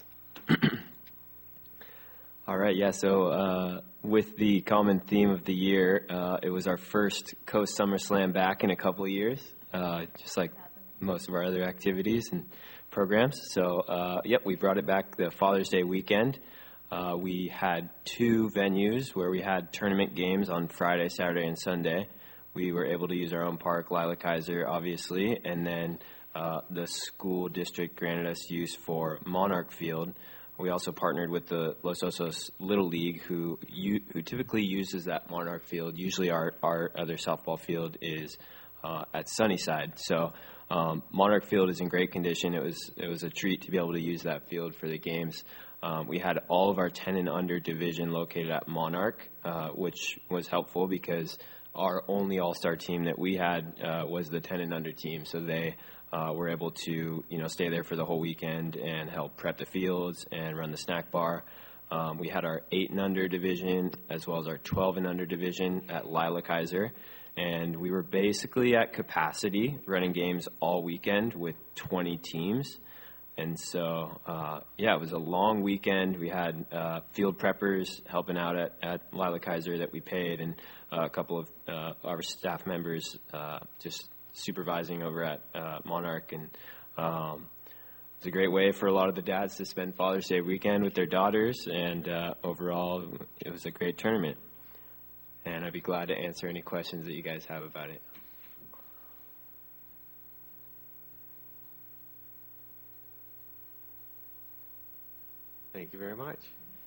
All right, yeah, so with the common theme of the year, it was our first Coast Summer Slam back in a couple of years, just like most of our other activities and programs. So, we brought it back the Father's Day weekend. We had 2 venues where we had tournament games on Friday, Saturday, and Sunday. We were able to use our own park, Lila Kaiser, obviously, and then the school district granted us use for Monarch Field. We also partnered with the Los Osos Little League, who typically uses that Monarch Field. Usually our other softball field is at Sunnyside. So Monarch Field is in great condition. It was a treat to be able to use that field for the games. We had all of our 10 and under division located at Monarch, which was helpful because our only all-star team that we had was the 10 and under team. So they were able to, stay there for the whole weekend and help prep the fields and run the snack bar. We had our 8 and under division as well as our 12 and under division at Lila Kaiser. And we were basically at capacity running games all weekend with 20 teams. And so, it was a long weekend. We had field preppers helping out at Lila Kaiser that we paid, and a couple of our staff members just supervising over at Monarch. And it's a great way for a lot of the dads to spend Father's Day weekend with their daughters. And overall, it was a great tournament. And I'd be glad to answer any questions that you guys have about it. Thank you very much.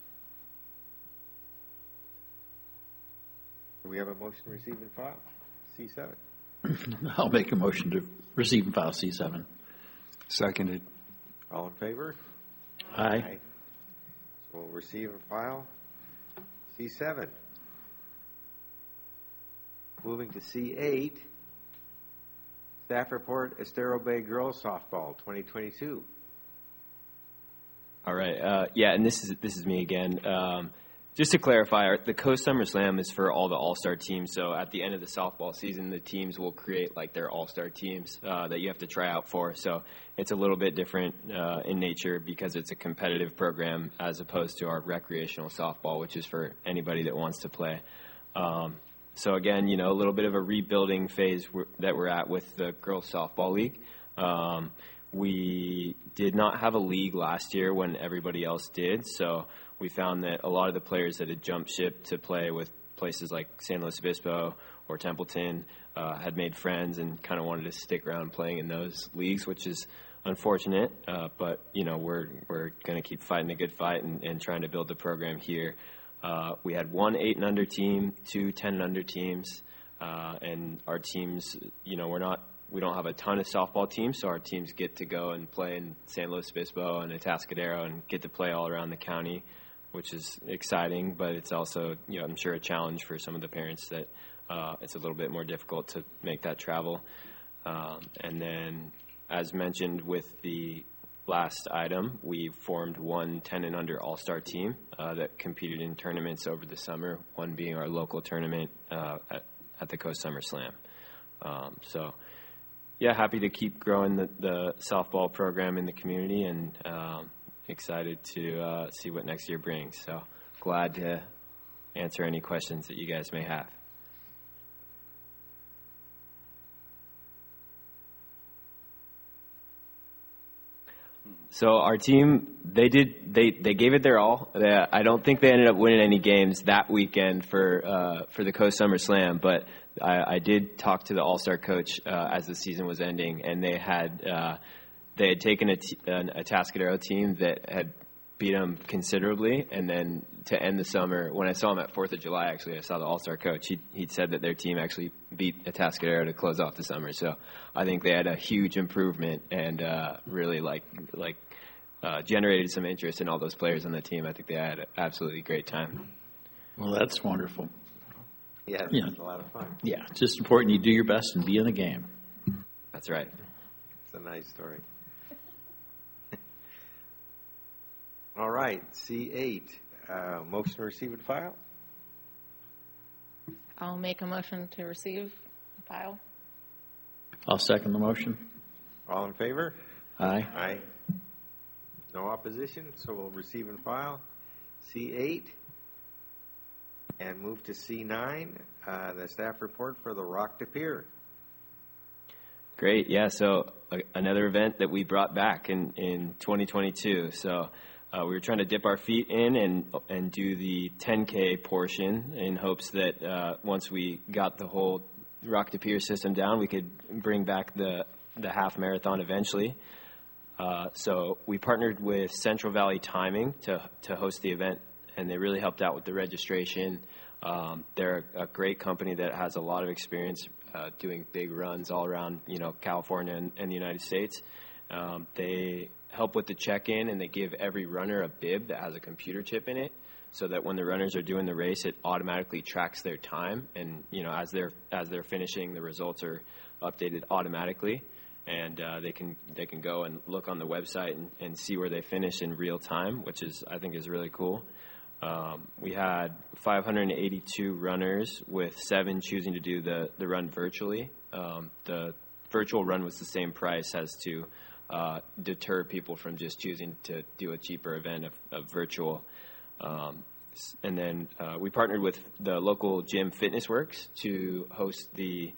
Do we have a motion to receive and file? C7. I'll make a motion to receive and file C7. Seconded. All in favor? Aye. So we'll receive and file C7. Moving to C8, staff report, Estero Bay Girls Softball 2022. All right. And this is me again. Just to clarify, the Coast Summer Slam is for all the all-star teams. So at the end of the softball season, the teams will create like their all-star teams that you have to try out for. So it's a little bit different in nature because it's a competitive program as opposed to our recreational softball, which is for anybody that wants to play. So again, a little bit of a rebuilding phase that we're at with the girls softball league. We did not have a league last year when everybody else did, so we found that a lot of the players that had jumped ship to play with places like San Luis Obispo or Templeton had made friends and kind of wanted to stick around playing in those leagues, which is unfortunate, but we're going to keep fighting a good fight and trying to build the program here. We had 1 8 and under team, 2 10 and under teams, and our teams, we don't have a ton of softball teams, so our teams get to go and play in San Luis Obispo and Atascadero and get to play all around the county, which is exciting, but it's also, I'm sure a challenge for some of the parents that it's a little bit more difficult to make that travel. And then, as mentioned with the last item, we formed 1 10 and under all-star team that competed in tournaments over the summer, one being our local tournament at the Coast Summer Slam. Happy to keep growing the softball program in the community and excited to see what next year brings. So glad to answer any questions that you guys may have. So our team, they gave it their all. I don't think they ended up winning any games that weekend for the Coast Summer Slam, but I did talk to the All-Star coach as the season was ending, and they had taken a Atascadero team that had beat them considerably, and then to end the summer, when I saw him at 4th of July, actually, I saw the All-Star coach. He'd said that their team actually beat Atascadero to close off the summer. So I think they had a huge improvement and really generated some interest in all those players on the team. I think they had an absolutely great time. Well, that's wonderful. Yeah, Yeah. it's a lot of fun. Yeah, it's just important you do your best and be in the game. That's right. It's a nice story. All right, C8, motion to receive and file. I'll make a motion to receive, file. I'll second the motion. All in favor? Aye. Aye. No opposition, so we'll receive and file C8 and move to C9, the staff report for the Rock to Pier. Great, yeah. So another event that we brought back in 2022. So we were trying to dip our feet in and do the 10K portion in hopes that once we got the whole Rock to Pier system down, we could bring back the half marathon eventually. So we partnered with Central Valley Timing to host the event, and they really helped out with the registration. They're a great company that has a lot of experience doing big runs all around, California and the United States. They help with the check-in, and they give every runner a bib that has a computer chip in it, so that when the runners are doing the race, it automatically tracks their time. And as they're finishing, the results are updated automatically. And they can go and look on the website and see where they finish in real time, which I think is really cool. We had 582 runners, with 7 choosing to do the run virtually. The virtual run was the same price as to deter people from just choosing to do a cheaper event of virtual. And then we partnered with the local gym Fitness Works to host the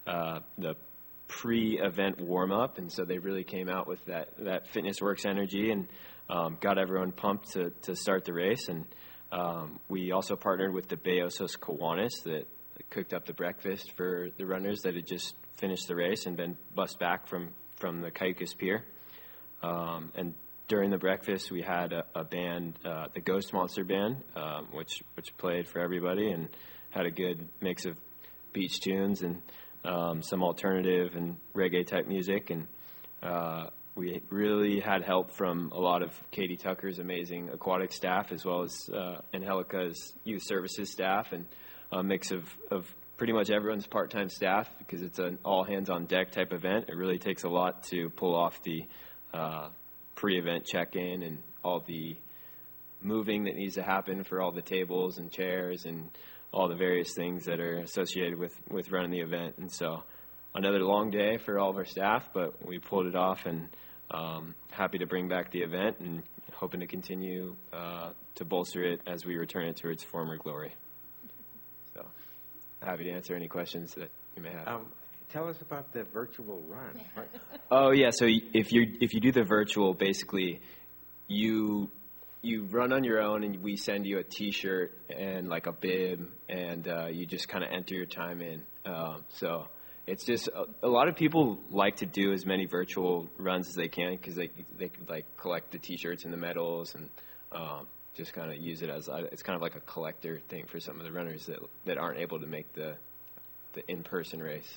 pre-event warm-up, and so they really came out with that Fitness Works energy and got everyone pumped to start the race. And we also partnered with the Beosos Kiwanis that cooked up the breakfast for the runners that had just finished the race and been bussed back from the Cayucas Pier. And during the breakfast, we had a band, the Ghost Monster Band, which played for everybody and had a good mix of beach tunes and some alternative and reggae type music. And we really had help from a lot of Katie Tucker's amazing aquatic staff, as well as Angelica's youth services staff, and a mix of pretty much everyone's part-time staff, because it's an all-hands-on-deck type event. It really takes a lot to pull off the pre-event check-in and all the moving that needs to happen for all the tables and chairs and all the various things that are associated with running the event. And so another long day for all of our staff, but we pulled it off, and happy to bring back the event and hoping to continue to bolster it as we return it to its former glory. So happy to answer any questions that you may have. Tell us about the virtual run. Oh yeah, so if you do the virtual, basically you run on your own, and we send you a T-shirt and like a bib, and you just kind of enter your time in. So it's just a lot of people like to do as many virtual runs as they can, because they could like collect the T-shirts and the medals, and just kind of use it as it's kind of like a collector thing for some of the runners that aren't able to make the in-person race.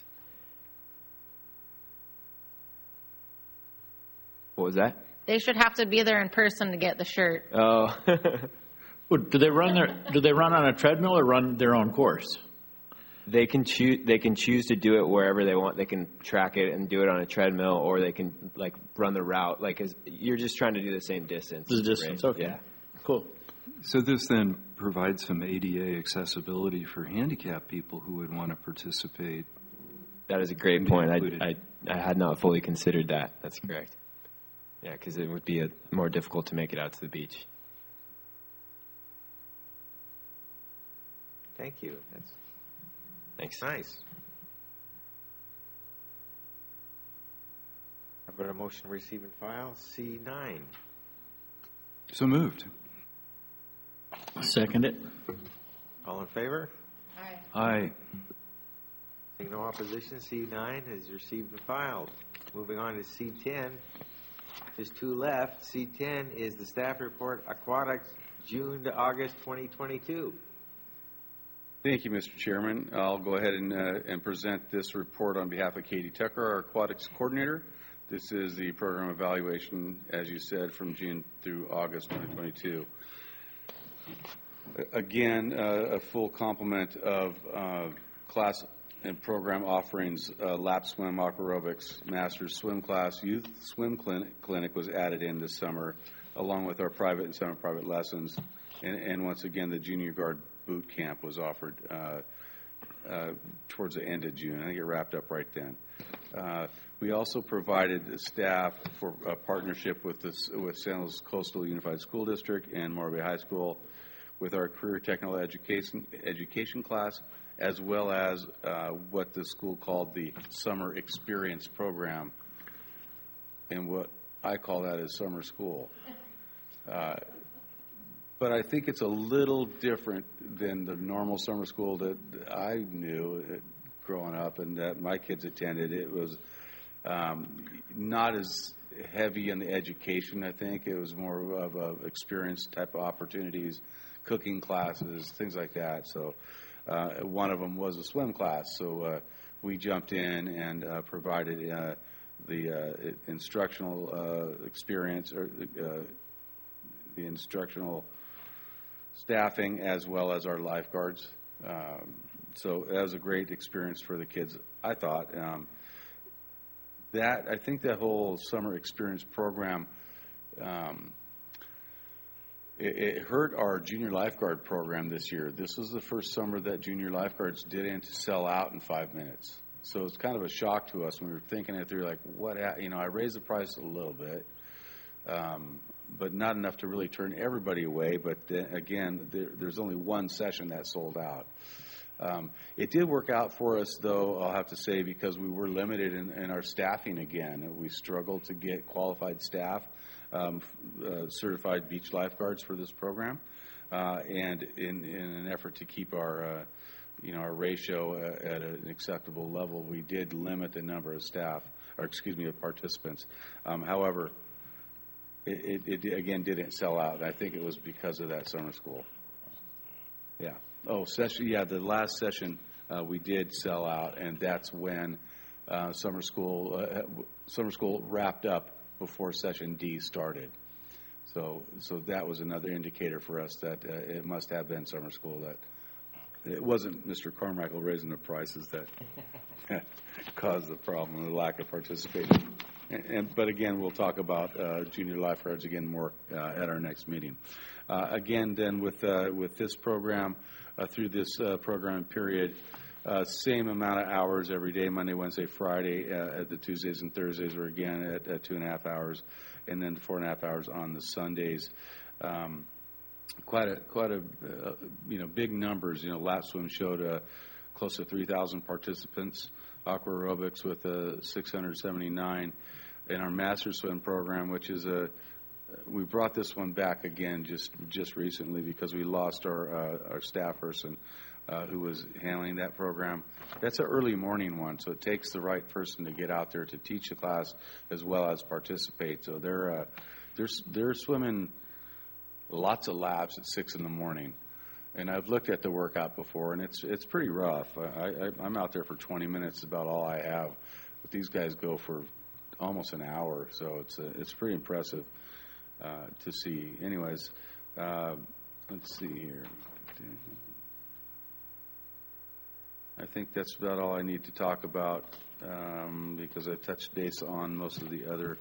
What was that? They should have to be there in person to get the shirt. Oh. Well, do they run on a treadmill or run their own course? They can choose to do it wherever they want. They can track it and do it on a treadmill, or they can like run the route. Like, you're just trying to do the same distance. The distance, right? Okay. Yeah. Cool. So this then provides some ADA accessibility for handicapped people who would want to participate. That is a great point. I had not fully considered that. That's correct. Yeah, because it would be more difficult to make it out to the beach. Thank you. That's Thanks. nice. Have about a motion to receive and file C9? So moved. Second it. All in favor? Aye. Aye. Seeing no opposition, C9 is received and filed. Moving on to C10. There's two left. C10 is the staff report, aquatics, June to August 2022. Thank you, Mr. Chairman. I'll go ahead and present this report on behalf of Katie Tucker, our aquatics coordinator. This is the program evaluation, as you said, from June through August 2022. Again, a full complement of class and program offerings, lap swim, aquarobics, master's swim class, youth swim clinic was added in this summer, along with our private and semi-private lessons. And once again, the junior guard boot camp was offered towards the end of June. I think it wrapped up right then. We also provided the staff for a partnership with San Luis Coastal Unified School District and Morro Bay High School with our career technical education class, as well as what the school called the Summer Experience Program, and what I call that is summer school. But I think it's a little different than the normal summer school that I knew growing up and that my kids attended. It was not as heavy in the education, I think. It was more of a experience type of opportunities, cooking classes, things like that. So one of them was a swim class. So we jumped in and provided the instructional experience or the instructional staffing as well as our lifeguards. So that was a great experience for the kids, I thought. I think that whole summer experience program, it hurt our junior lifeguard program this year. This was the first summer that junior lifeguards didn't sell out in 5 minutes. So it's kind of a shock to us when we were thinking it through, like, I raised the price a little bit, but not enough to really turn everybody away. But again, there's only one session that sold out. It did work out for us, though, I'll have to say, because we were limited in our staffing again. We struggled to get qualified staff, certified beach lifeguards for this program. And in an effort to keep our ratio at an acceptable level, we did limit the number of of participants. However, it again didn't sell out. I think it was because of that summer school. Yeah. The last session we did sell out, and that's when summer school wrapped up before session D started. So that was another indicator for us that it must have been summer school. That it wasn't Mr. Carmichael raising the prices that caused the problem, the lack of participation. But again, we'll talk about junior lifeguards again more at our next meeting. Again, then with this program, through this program period, same amount of hours every day, Monday, Wednesday, Friday. At the Tuesdays and Thursdays were again at 2.5 hours, and then 4.5 hours on the Sundays. Quite a big numbers. Lap swim showed close to 3,000 participants. Aqua aerobics with 679, and our master swim program, which is we brought this one back again just recently because we lost our staff person who was handling that program. That's an early morning one, so it takes the right person to get out there to teach the class as well as participate. So they're swimming lots of laps at 6 in the morning. And I've looked at the workout before, and it's pretty rough. I'm out there for 20 minutes, about all I have. But these guys go for almost an hour, so it's pretty impressive to see. Anyways, let's see here. I think that's about all I need to talk about because I touched base on most of the other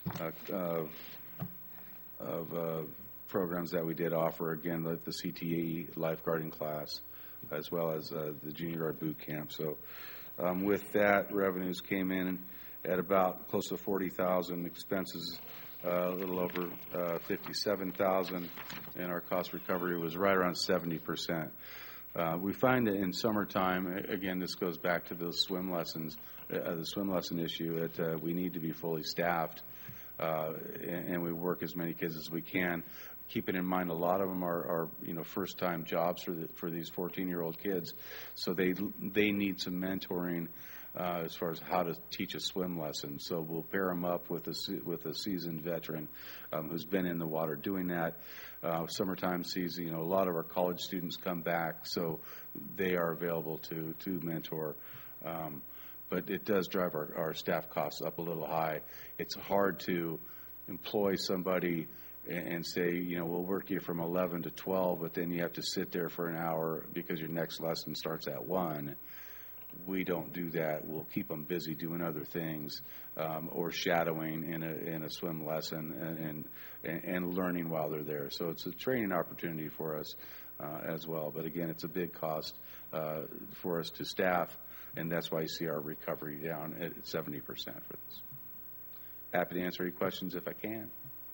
programs that we did offer, again, like the CTE lifeguarding class, as well as the junior guard boot camp. So with that, revenues came in at about close to $40,000, expenses a little over $57,000, and our cost recovery was right around 70%. We find that in summertime, again, this goes back to those swim lessons, the swim lesson issue, that we need to be fully staffed, and we work as many kids as we can. Keeping in mind, a lot of them are first-time jobs for these 14-year-old kids, so they need some mentoring as far as how to teach a swim lesson. So we'll pair them up with a seasoned veteran who's been in the water doing that. Summertime season, a lot of our college students come back, so they are available to mentor. But it does drive our staff costs up a little high. It's hard to employ somebody and say, we'll work you from 11 to 12, but then you have to sit there for an hour because your next lesson starts at 1. We don't do that. We'll keep them busy doing other things, or shadowing in a swim lesson and learning while they're there. So it's a training opportunity for us as well. But again, it's a big cost for us to staff, and that's why you see our recovery down at 70% for this. Happy to answer any questions if I can.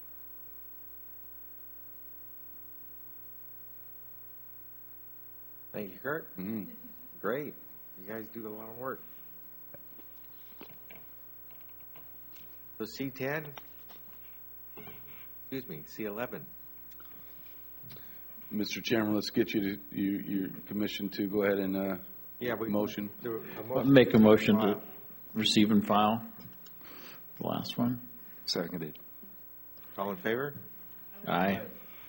Thank you, Kurt. Mm-hmm. Great. You guys do a lot of work. So C10, C11. Mr. Chairman, let's get you to your commission to go ahead and motion. Make a motion to receive and file the last one. Seconded. All in favor? Aye.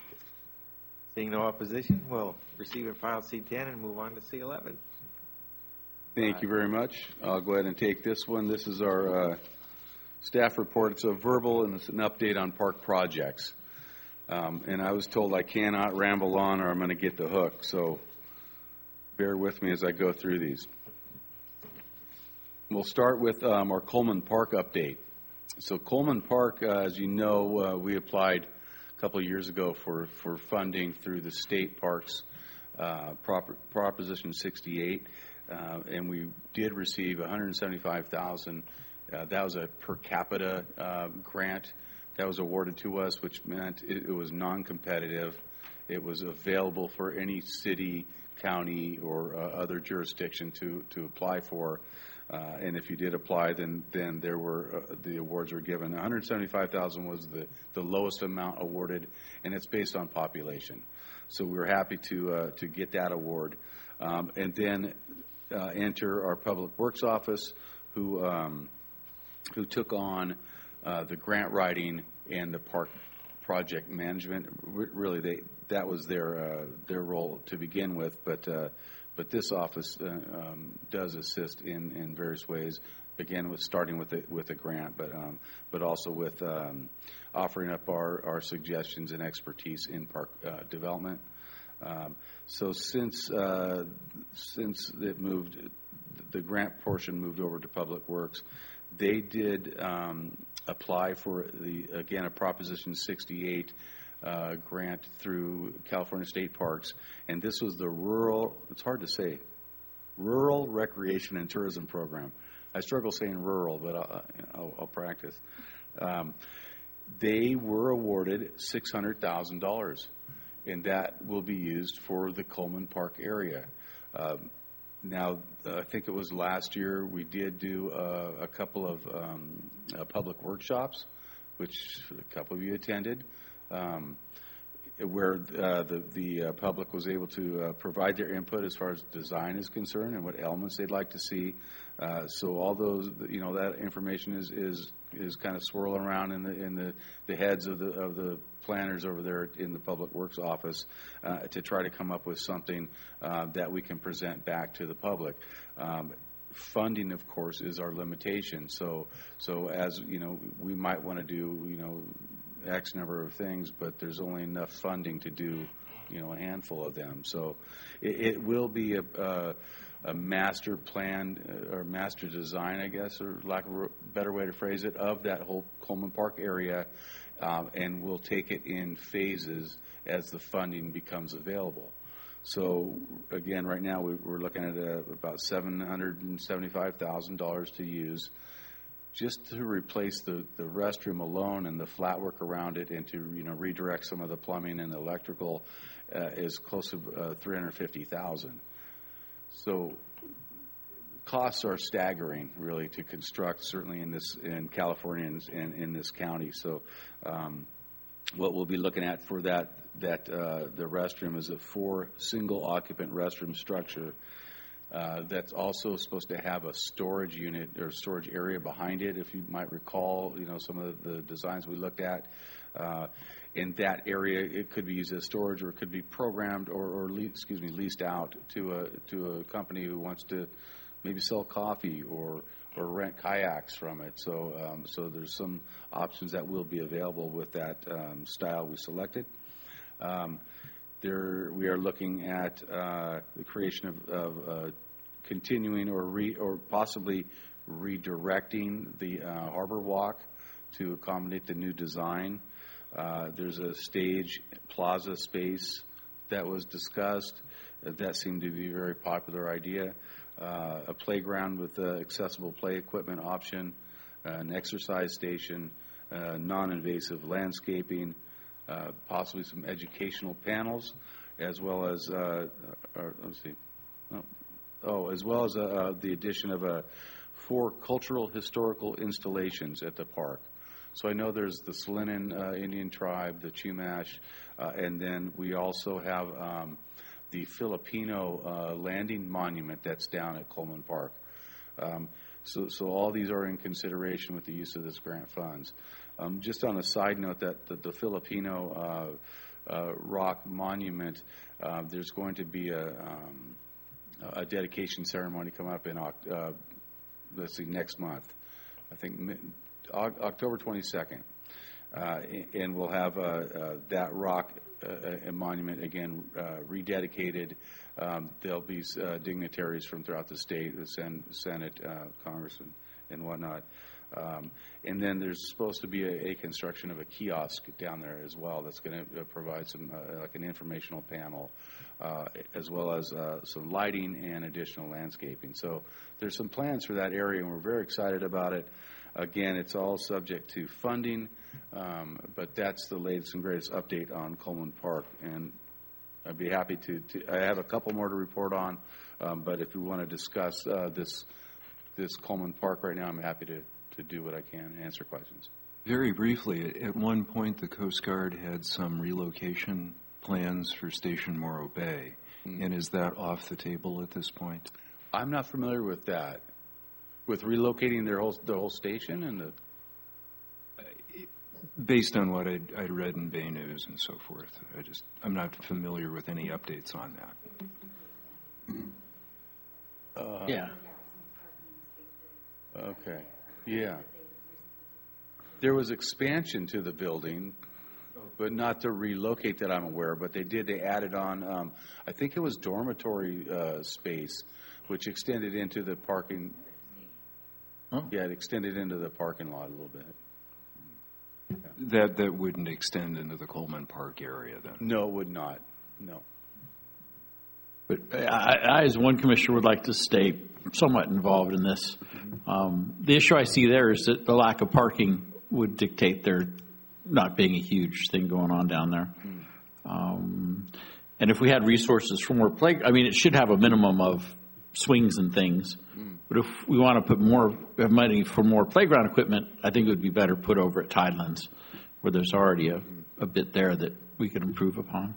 Seeing no opposition, we'll receive and file C10 and move on to C11. Thank you very much. I'll go ahead and take this one. This is our staff report. It's a verbal and it's an update on park projects. And I was told I cannot ramble on or I'm going to get the hook. So bear with me as I go through these. We'll start with our Coleman Park update. So Coleman Park, as you know, we applied a couple of years ago for funding through the state parks, Proposition 68. And we did receive $175,000. That was a per capita grant that was awarded to us, which meant it was non-competitive. It was available for any city, county, or other jurisdiction to apply for. And if you did apply, then there were the awards were given. $175,000 was the lowest amount awarded, and it's based on population. So we were happy to get that award, and then enter our Public Works Office, who took on the grant writing and the park project management. Really, that was their role to begin with, but this office does assist in various ways. Again, with starting with a grant, but also with offering up our suggestions and expertise in park development. So since it moved, the grant portion moved over to Public Works, they did apply for a Proposition 68 grant through California State Parks, and this was the it's hard to say, Rural Recreation and Tourism Program. I struggle saying rural, but I'll practice. They were awarded $600,000. And that will be used for the Coleman Park area. Now, I think it was last year we did do a couple of public workshops, which a couple of you attended, where the public was able to provide their input as far as design is concerned and what elements they'd like to see. So all those, that information is kind of swirling around in the heads of the planners over there in the Public Works office to try to come up with something that we can present back to the public. Funding, of course, is our limitation. So as we might want to do X number of things, but there's only enough funding to do a handful of them. So it will be a master plan or master design, I guess, or lack of a better way to phrase it, of that whole Coleman Park area, and we'll take it in phases as the funding becomes available. So again, right now we're looking at about $775,000 to use. just to replace the restroom alone and the flat work around it, and to redirect some of the plumbing and the electrical, is close to $350,000. So costs are staggering, really, to construct, certainly in California and in this county. So what we'll be looking at for the restroom is a 4 single occupant restroom structure that's also supposed to have a storage unit or storage area behind it. If you might recall, some of the designs we looked at. In that area, it could be used as storage, or it could be programmed or leased out to a company who wants to maybe sell coffee or rent kayaks from it. So there's some options that will be available with that style we selected. We are looking at the creation of continuing or possibly redirecting the Harbor Walk to accommodate the new design. There's a stage plaza space that was discussed. That seemed to be a very popular idea. A playground with accessible play equipment option, an exercise station, non-invasive landscaping, possibly some educational panels, as well as the addition of 4 cultural historical installations at the park. So I know there's the Salinan Indian tribe, the Chumash, and then we also have the Filipino landing monument that's down at Coleman Park. So all these are in consideration with the use of this grant funds. Just on a side note, that the Filipino rock monument, there's going to be a dedication ceremony come up in next month. I think October 22nd, and we'll have that rock monument again rededicated. There'll be dignitaries from throughout the state, the Senate, Congress, and whatnot. And then there's supposed to be a construction of a kiosk down there as well that's going to provide some like an informational panel, as well as some lighting and additional landscaping. So there's some plans for that area, and we're very excited about it. Again, it's all subject to funding, but that's the latest and greatest update on Coleman Park. And I'd be happy to I have a couple more to report on, but if we want to discuss this Coleman Park right now, I'm happy to do what I can and answer questions. Very briefly, at one point the Coast Guard had some relocation plans for Station Morro Bay, and is that off the table at this point? I'm not familiar with that. With relocating the whole station and the. Based on what I'd read in Bay News and so forth, I'm not familiar with any updates on that. Yeah. Okay. Yeah. There was expansion to the building, but not to relocate that I'm aware. But they added on. I think it was dormitory space, which extended into the parking. Oh. Yeah, it extended into the parking lot a little bit. Yeah. That wouldn't extend into the Coleman Park area then? No, it would not. No. But I, as one commissioner, would like to stay somewhat involved in this. The issue I see there is that the lack of parking would dictate there not being a huge thing going on down there. And if we had resources for more it should have a minimum of swings and things. But if we want to have money for more playground equipment, I think it would be better put over at Tidelands, where there's already a bit there that we could improve upon.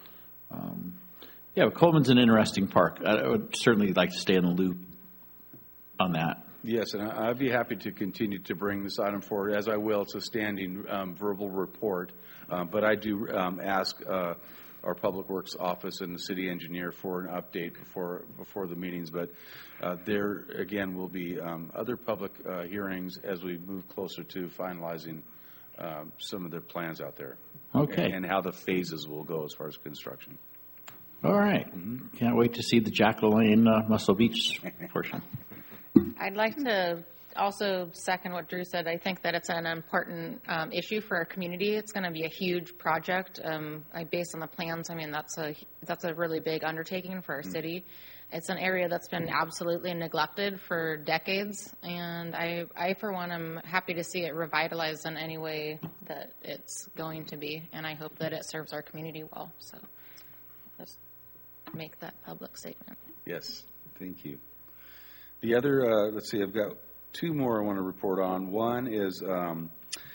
But Coleman's an interesting park. I would certainly like to stay in the loop on that. Yes, and I'd be happy to continue to bring this item forward, as I will. It's a standing verbal report, but I do ask our Public Works Office and the city engineer for an update before the meetings. But there, again, will be other public hearings as we move closer to finalizing some of the plans out there. Okay. And how the phases will go as far as construction. All right. Mm-hmm. Can't wait to see the Jack LaLanne Muscle Beach portion. I'd like to also second what Drew said. I think that it's an important issue for our community. It's going to be a huge project. Based on the plans, that's a really big undertaking for our city. it's an area that's been absolutely neglected for decades, and I for one, am happy to see it revitalized in any way that it's going to be, and I hope that it serves our community well. So let's make that public statement. Yes, thank you. The other, let's see, I've got two more I want to report on. One is the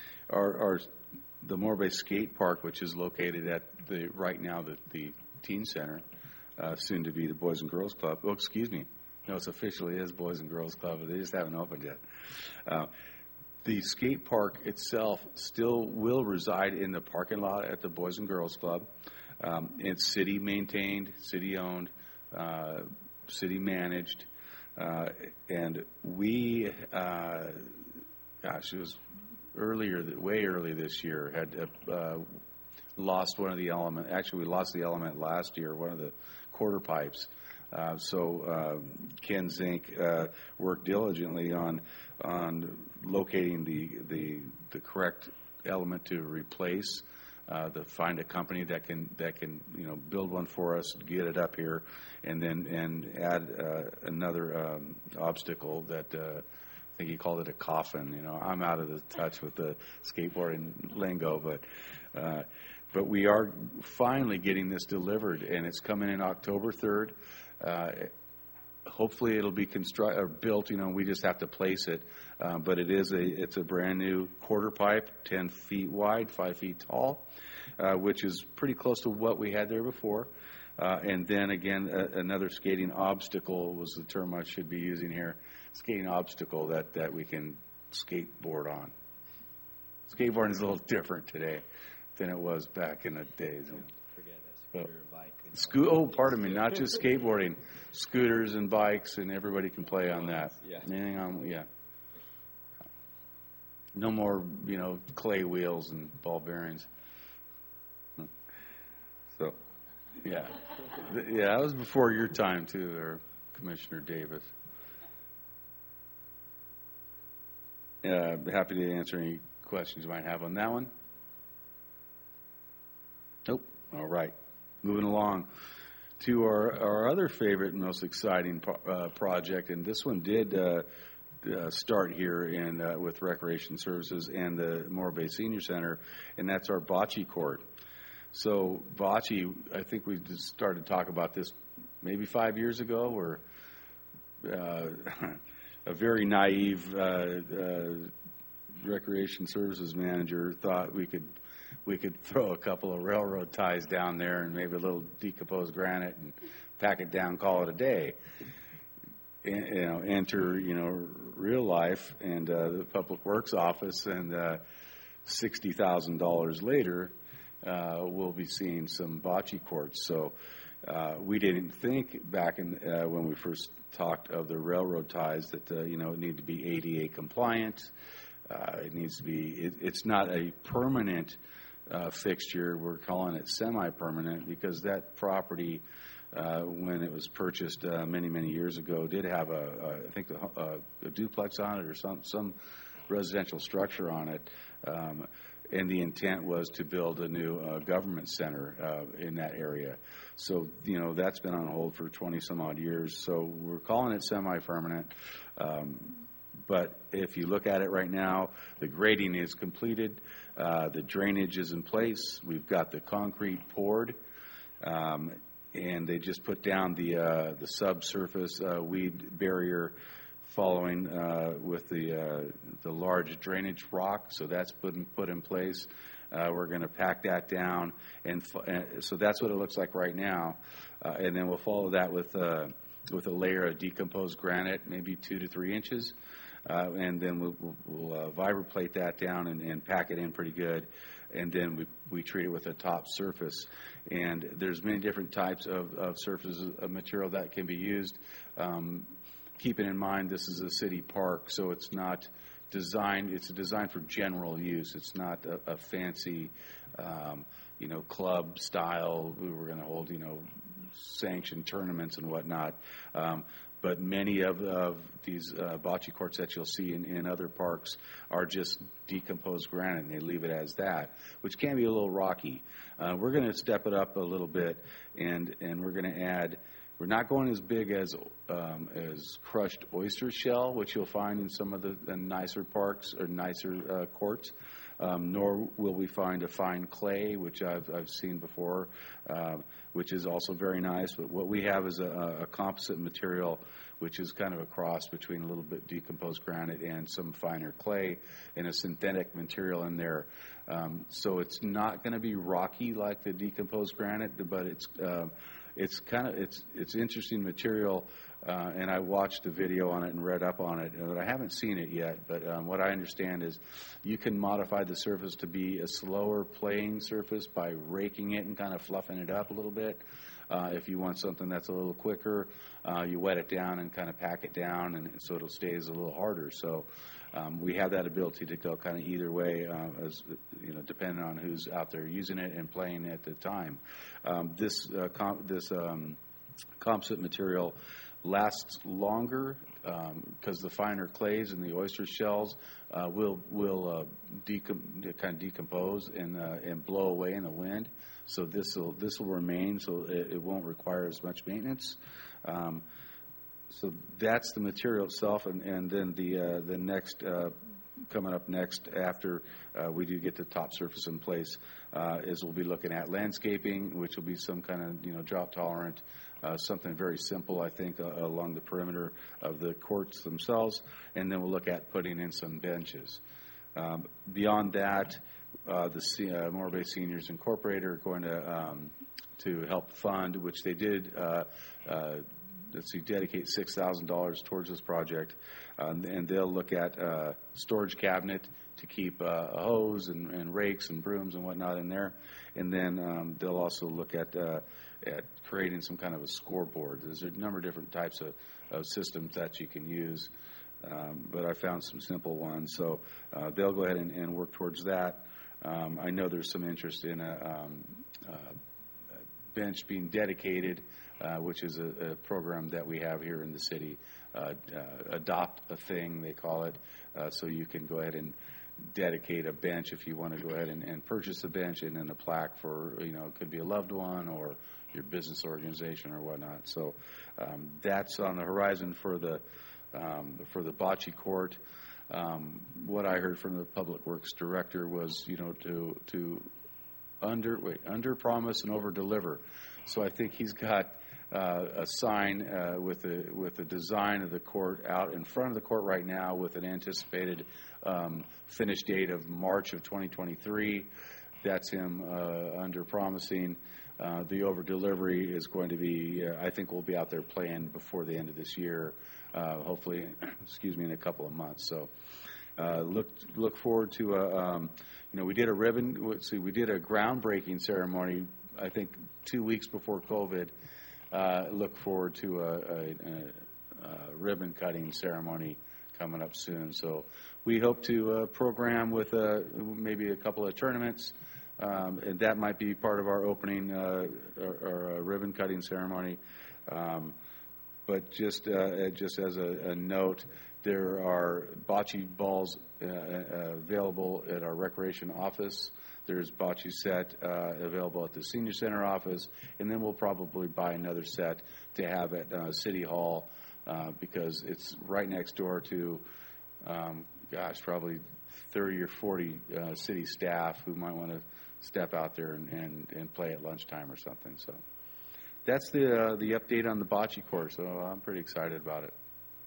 Morro Bay Skate Park, which is located at right now the teen center, soon to be the Boys and Girls Club. Oh, excuse me. No, it's officially is Boys and Girls Club, but they just haven't opened yet. The skate park itself still will reside in the parking lot at the Boys and Girls Club. It's city maintained, city owned, city managed, and we, it was way early this year, had lost one of the element. Actually, we lost the element last year, one of the quarter pipes. So Ken Zink worked diligently on locating the correct element to replace. To find a company that can build one for us, get it up here, and add another obstacle that I think he called it a coffin. I'm out of the touch with the skateboarding lingo, but we are finally getting this delivered, and it's coming in October 3rd. Hopefully it'll be built. We just have to place it. But it's a brand new quarter pipe, 10 feet wide, 5 feet tall, which is pretty close to what we had there before. And then again, another skating obstacle was the term I should be using here. Skating obstacle that we can skateboard on. Skateboarding is a little different today than it was back in the days. Don't forget a scooter, bike. Pardon me, not just skateboarding, scooters and bikes, and everybody can play on that. Yeah. Anything on, yeah. No more, clay wheels and ball bearings. So, yeah. Yeah, that was before your time, too, there, Commissioner Davis. Happy to answer any questions you might have on that one. Nope. All right. Moving along to our other favorite and most exciting project, and this one did start here with Recreation Services and the Morro Bay Senior Center, and that's our bocce court. So bocce, I think we just started talking about this maybe 5 years ago, where a very naive Recreation Services manager thought we could throw a couple of railroad ties down there and maybe a little decomposed granite and pack it down, call it a day. Enter real life and the Public Works office, and $60,000 later, we'll be seeing some bocce courts. So we didn't think back when we first talked of the railroad ties that it needed to be ADA compliant. It needs to be. It's not a permanent fixture. We're calling it semi-permanent because that property, when it was purchased many years ago, did have a duplex on it or some residential structure on it, and the intent was to build a new government center in that area. So that's been on hold for 20 some odd years. So we're calling it semi-permanent. But if you look at it right now, the grading is completed. The drainage is in place. We've got the concrete poured. And they just put down the subsurface weed barrier following with the large drainage rock. So that's put in place. We're going to pack that down. And so that's what it looks like right now. And then we'll follow that with a layer of decomposed granite, maybe 2 to 3 inches. And then we'll vibroplate that down and pack it in pretty good. And then we treat it with a top surface. And there's many different types of surfaces of material that can be used. Keeping in mind this is a city park, so it's not designed. It's designed for general use. It's not a fancy, club style. We were going to hold, sanctioned tournaments and whatnot. But many of these bocce courts that you'll see in other parks are just decomposed granite, and they leave it as that, which can be a little rocky. We're going to step it up a little bit, and we're going to add We're not going as big as crushed oyster shell, which you'll find in some of the nicer parks or nicer courts. Nor will we find a fine clay, which I've seen before, which is also very nice. But what we have is a composite material, which is kind of a cross between a little bit decomposed granite and some finer clay, and a synthetic material in there. So it's not going to be rocky like the decomposed granite, but it's interesting material. And I watched a video on it and read up on it, but I haven't seen it yet. But what I understand is you can modify the surface to be a slower playing surface by raking it and kind of fluffing it up a little bit. If you want something that's a little quicker, you wet it down and kind of pack it down, and so it'll stays a little harder. So we have that ability to go kind of either way, as you know, depending on who's out there using it and playing at the time. This composite material lasts longer because the finer clays and the oyster shells will kind of decompose and blow away in the wind. So this will remain, so it won't require as much maintenance. So that's the material itself, and then the next coming up next after we do get the top surface in place is we'll be looking at landscaping, which will be some kind of drought tolerant. Something very simple, I think, along the perimeter of the courts themselves, and then we'll look at putting in some benches. Beyond that, the Morro Bay Seniors Incorporated are going to help fund, which they did, dedicate $6,000 towards this project, and they'll look at storage cabinet to keep a hose and rakes and brooms and whatnot in there, and then they'll also look at creating some kind of a scoreboard. There's a number of different types of systems that you can use, but I found some simple ones. So they'll go ahead and work towards that. I know there's some interest in a bench being dedicated, which is a program that we have here in the city. Adopt a thing, they call it. So you can go ahead and dedicate a bench if you want to go ahead and purchase a bench, and then a plaque for, it could be a loved one or your business organization or whatnot. So that's on the horizon for the bocce court. What I heard from the Public Works Director was, to under promise and over deliver. So I think he's got a sign with the design of the court out in front of the court right now, with an anticipated finish date of March of 2023. That's him under promising. The over delivery is going to be, I think we'll be out there playing before the end of this year, hopefully, in a couple of months. So look forward to we did a we did a groundbreaking ceremony, I think 2 weeks before COVID. Look forward to a ribbon cutting ceremony coming up soon. So we hope to program with maybe a couple of tournaments, and that might be part of our opening or ribbon cutting ceremony. But just as a note, there are bocce balls available at our recreation office. There's bocce set available at the senior center office, and then we'll probably buy another set to have at City Hall because it's right next door to, probably 30 or 40 city staff who might want to step out there and play at lunchtime or something. So that's the update on the bocce court. So I'm pretty excited about it.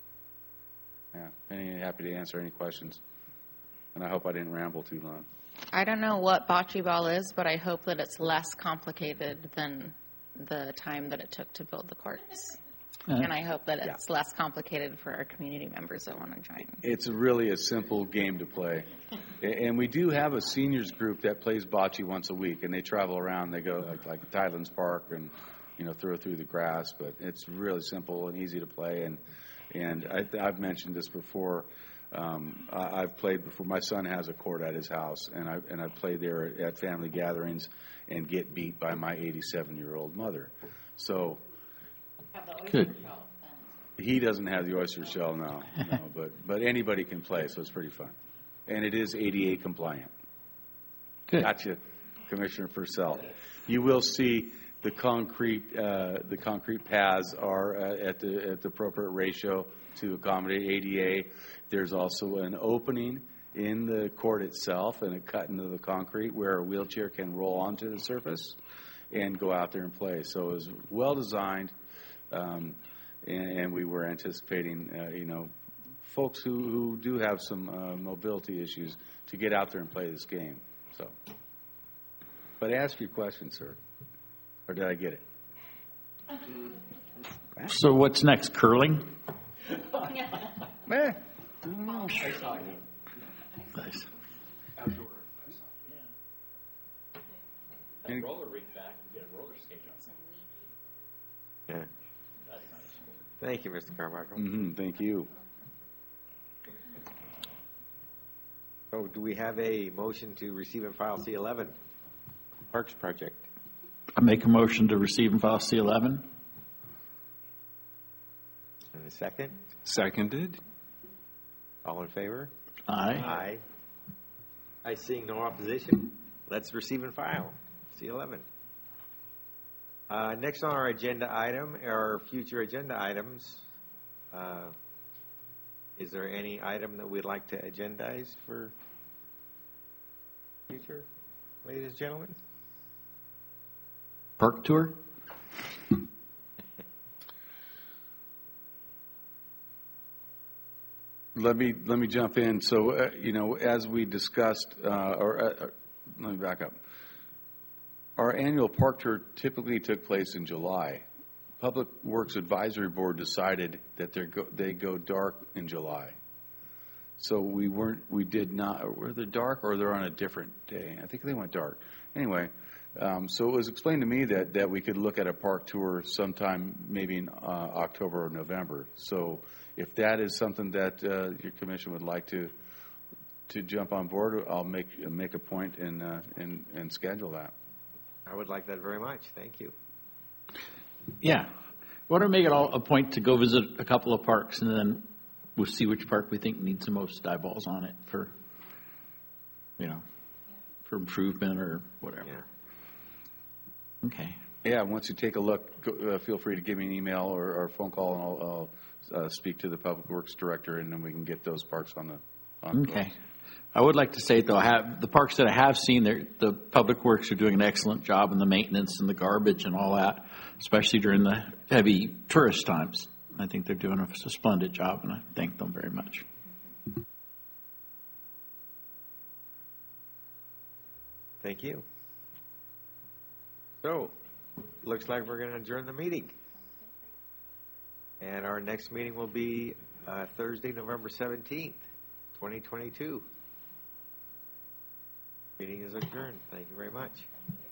Yeah, happy to answer any questions, and I hope I didn't ramble too long. I don't know what bocce ball is, but I hope that it's less complicated than the time that it took to build the courts. And I hope that it's less complicated for our community members that want to join. It's really a simple game to play. And we do have a seniors group that plays bocce once a week, and they travel around. They go like Tidelands Park and, throw through the grass. But it's really simple and easy to play. And I've mentioned this before. I've played before. My son has a court at his house, and I play there at family gatherings and get beat by my 87-year-old mother. So good. He doesn't have the oyster shell, no, but anybody can play, so it's pretty fun, and it is ADA compliant. Good. Gotcha, Commissioner Purcell. You will see the concrete paths are at the appropriate ratio to accommodate ADA. There's also an opening in the court itself and a cut into the concrete where a wheelchair can roll onto the surface and go out there and play. So it was well designed, and we were anticipating, folks who do have some mobility issues to get out there and play this game. So, but ask your question, sir, or did I get it? So what's next? Curling? Meh. Nice. Any- Roller rink back and get a roller skate. Yeah. Thank you, Mr. Carmichael. Thank you. So do we have a motion to receive and file C11, Parks Project? I make a motion to receive and file C11. And a second? Seconded. All in favor? Aye. I seeing no opposition. Let's receive and file C11. Next on our agenda item, our future agenda items. Is there any item that we'd like to agendize for future, ladies and gentlemen? Park tour? Let me jump in. So, as we discussed, let me back up. Our annual park tour typically took place in July. Public Works Advisory Board decided that they go dark in July. So we did not, were they dark or they're on a different day? I think they went dark. Anyway, so it was explained to me that we could look at a park tour sometime maybe in October or November. So if that is something that your commission would like to jump on board, I'll make a point and schedule that. I would like that very much. Thank you. Yeah. Why don't we make it all a point to go visit a couple of parks, and then we'll see which park we think needs the most eyeballs on it for improvement or whatever. Yeah. Okay. Yeah, once you take a look, feel free to give me an email or a phone call, and I'll speak to the Public Works Director, and then we can get those parks on the Okay. I would like to say, though, the parks that I have seen, the Public Works are doing an excellent job in the maintenance and the garbage and all that, especially during the heavy tourist times. I think they're doing a splendid job, and I thank them very much. Thank you. So, looks like we're going to adjourn the meeting. And our next meeting will be Thursday, November 17th, 2022. Meeting is adjourned. Thank you very much.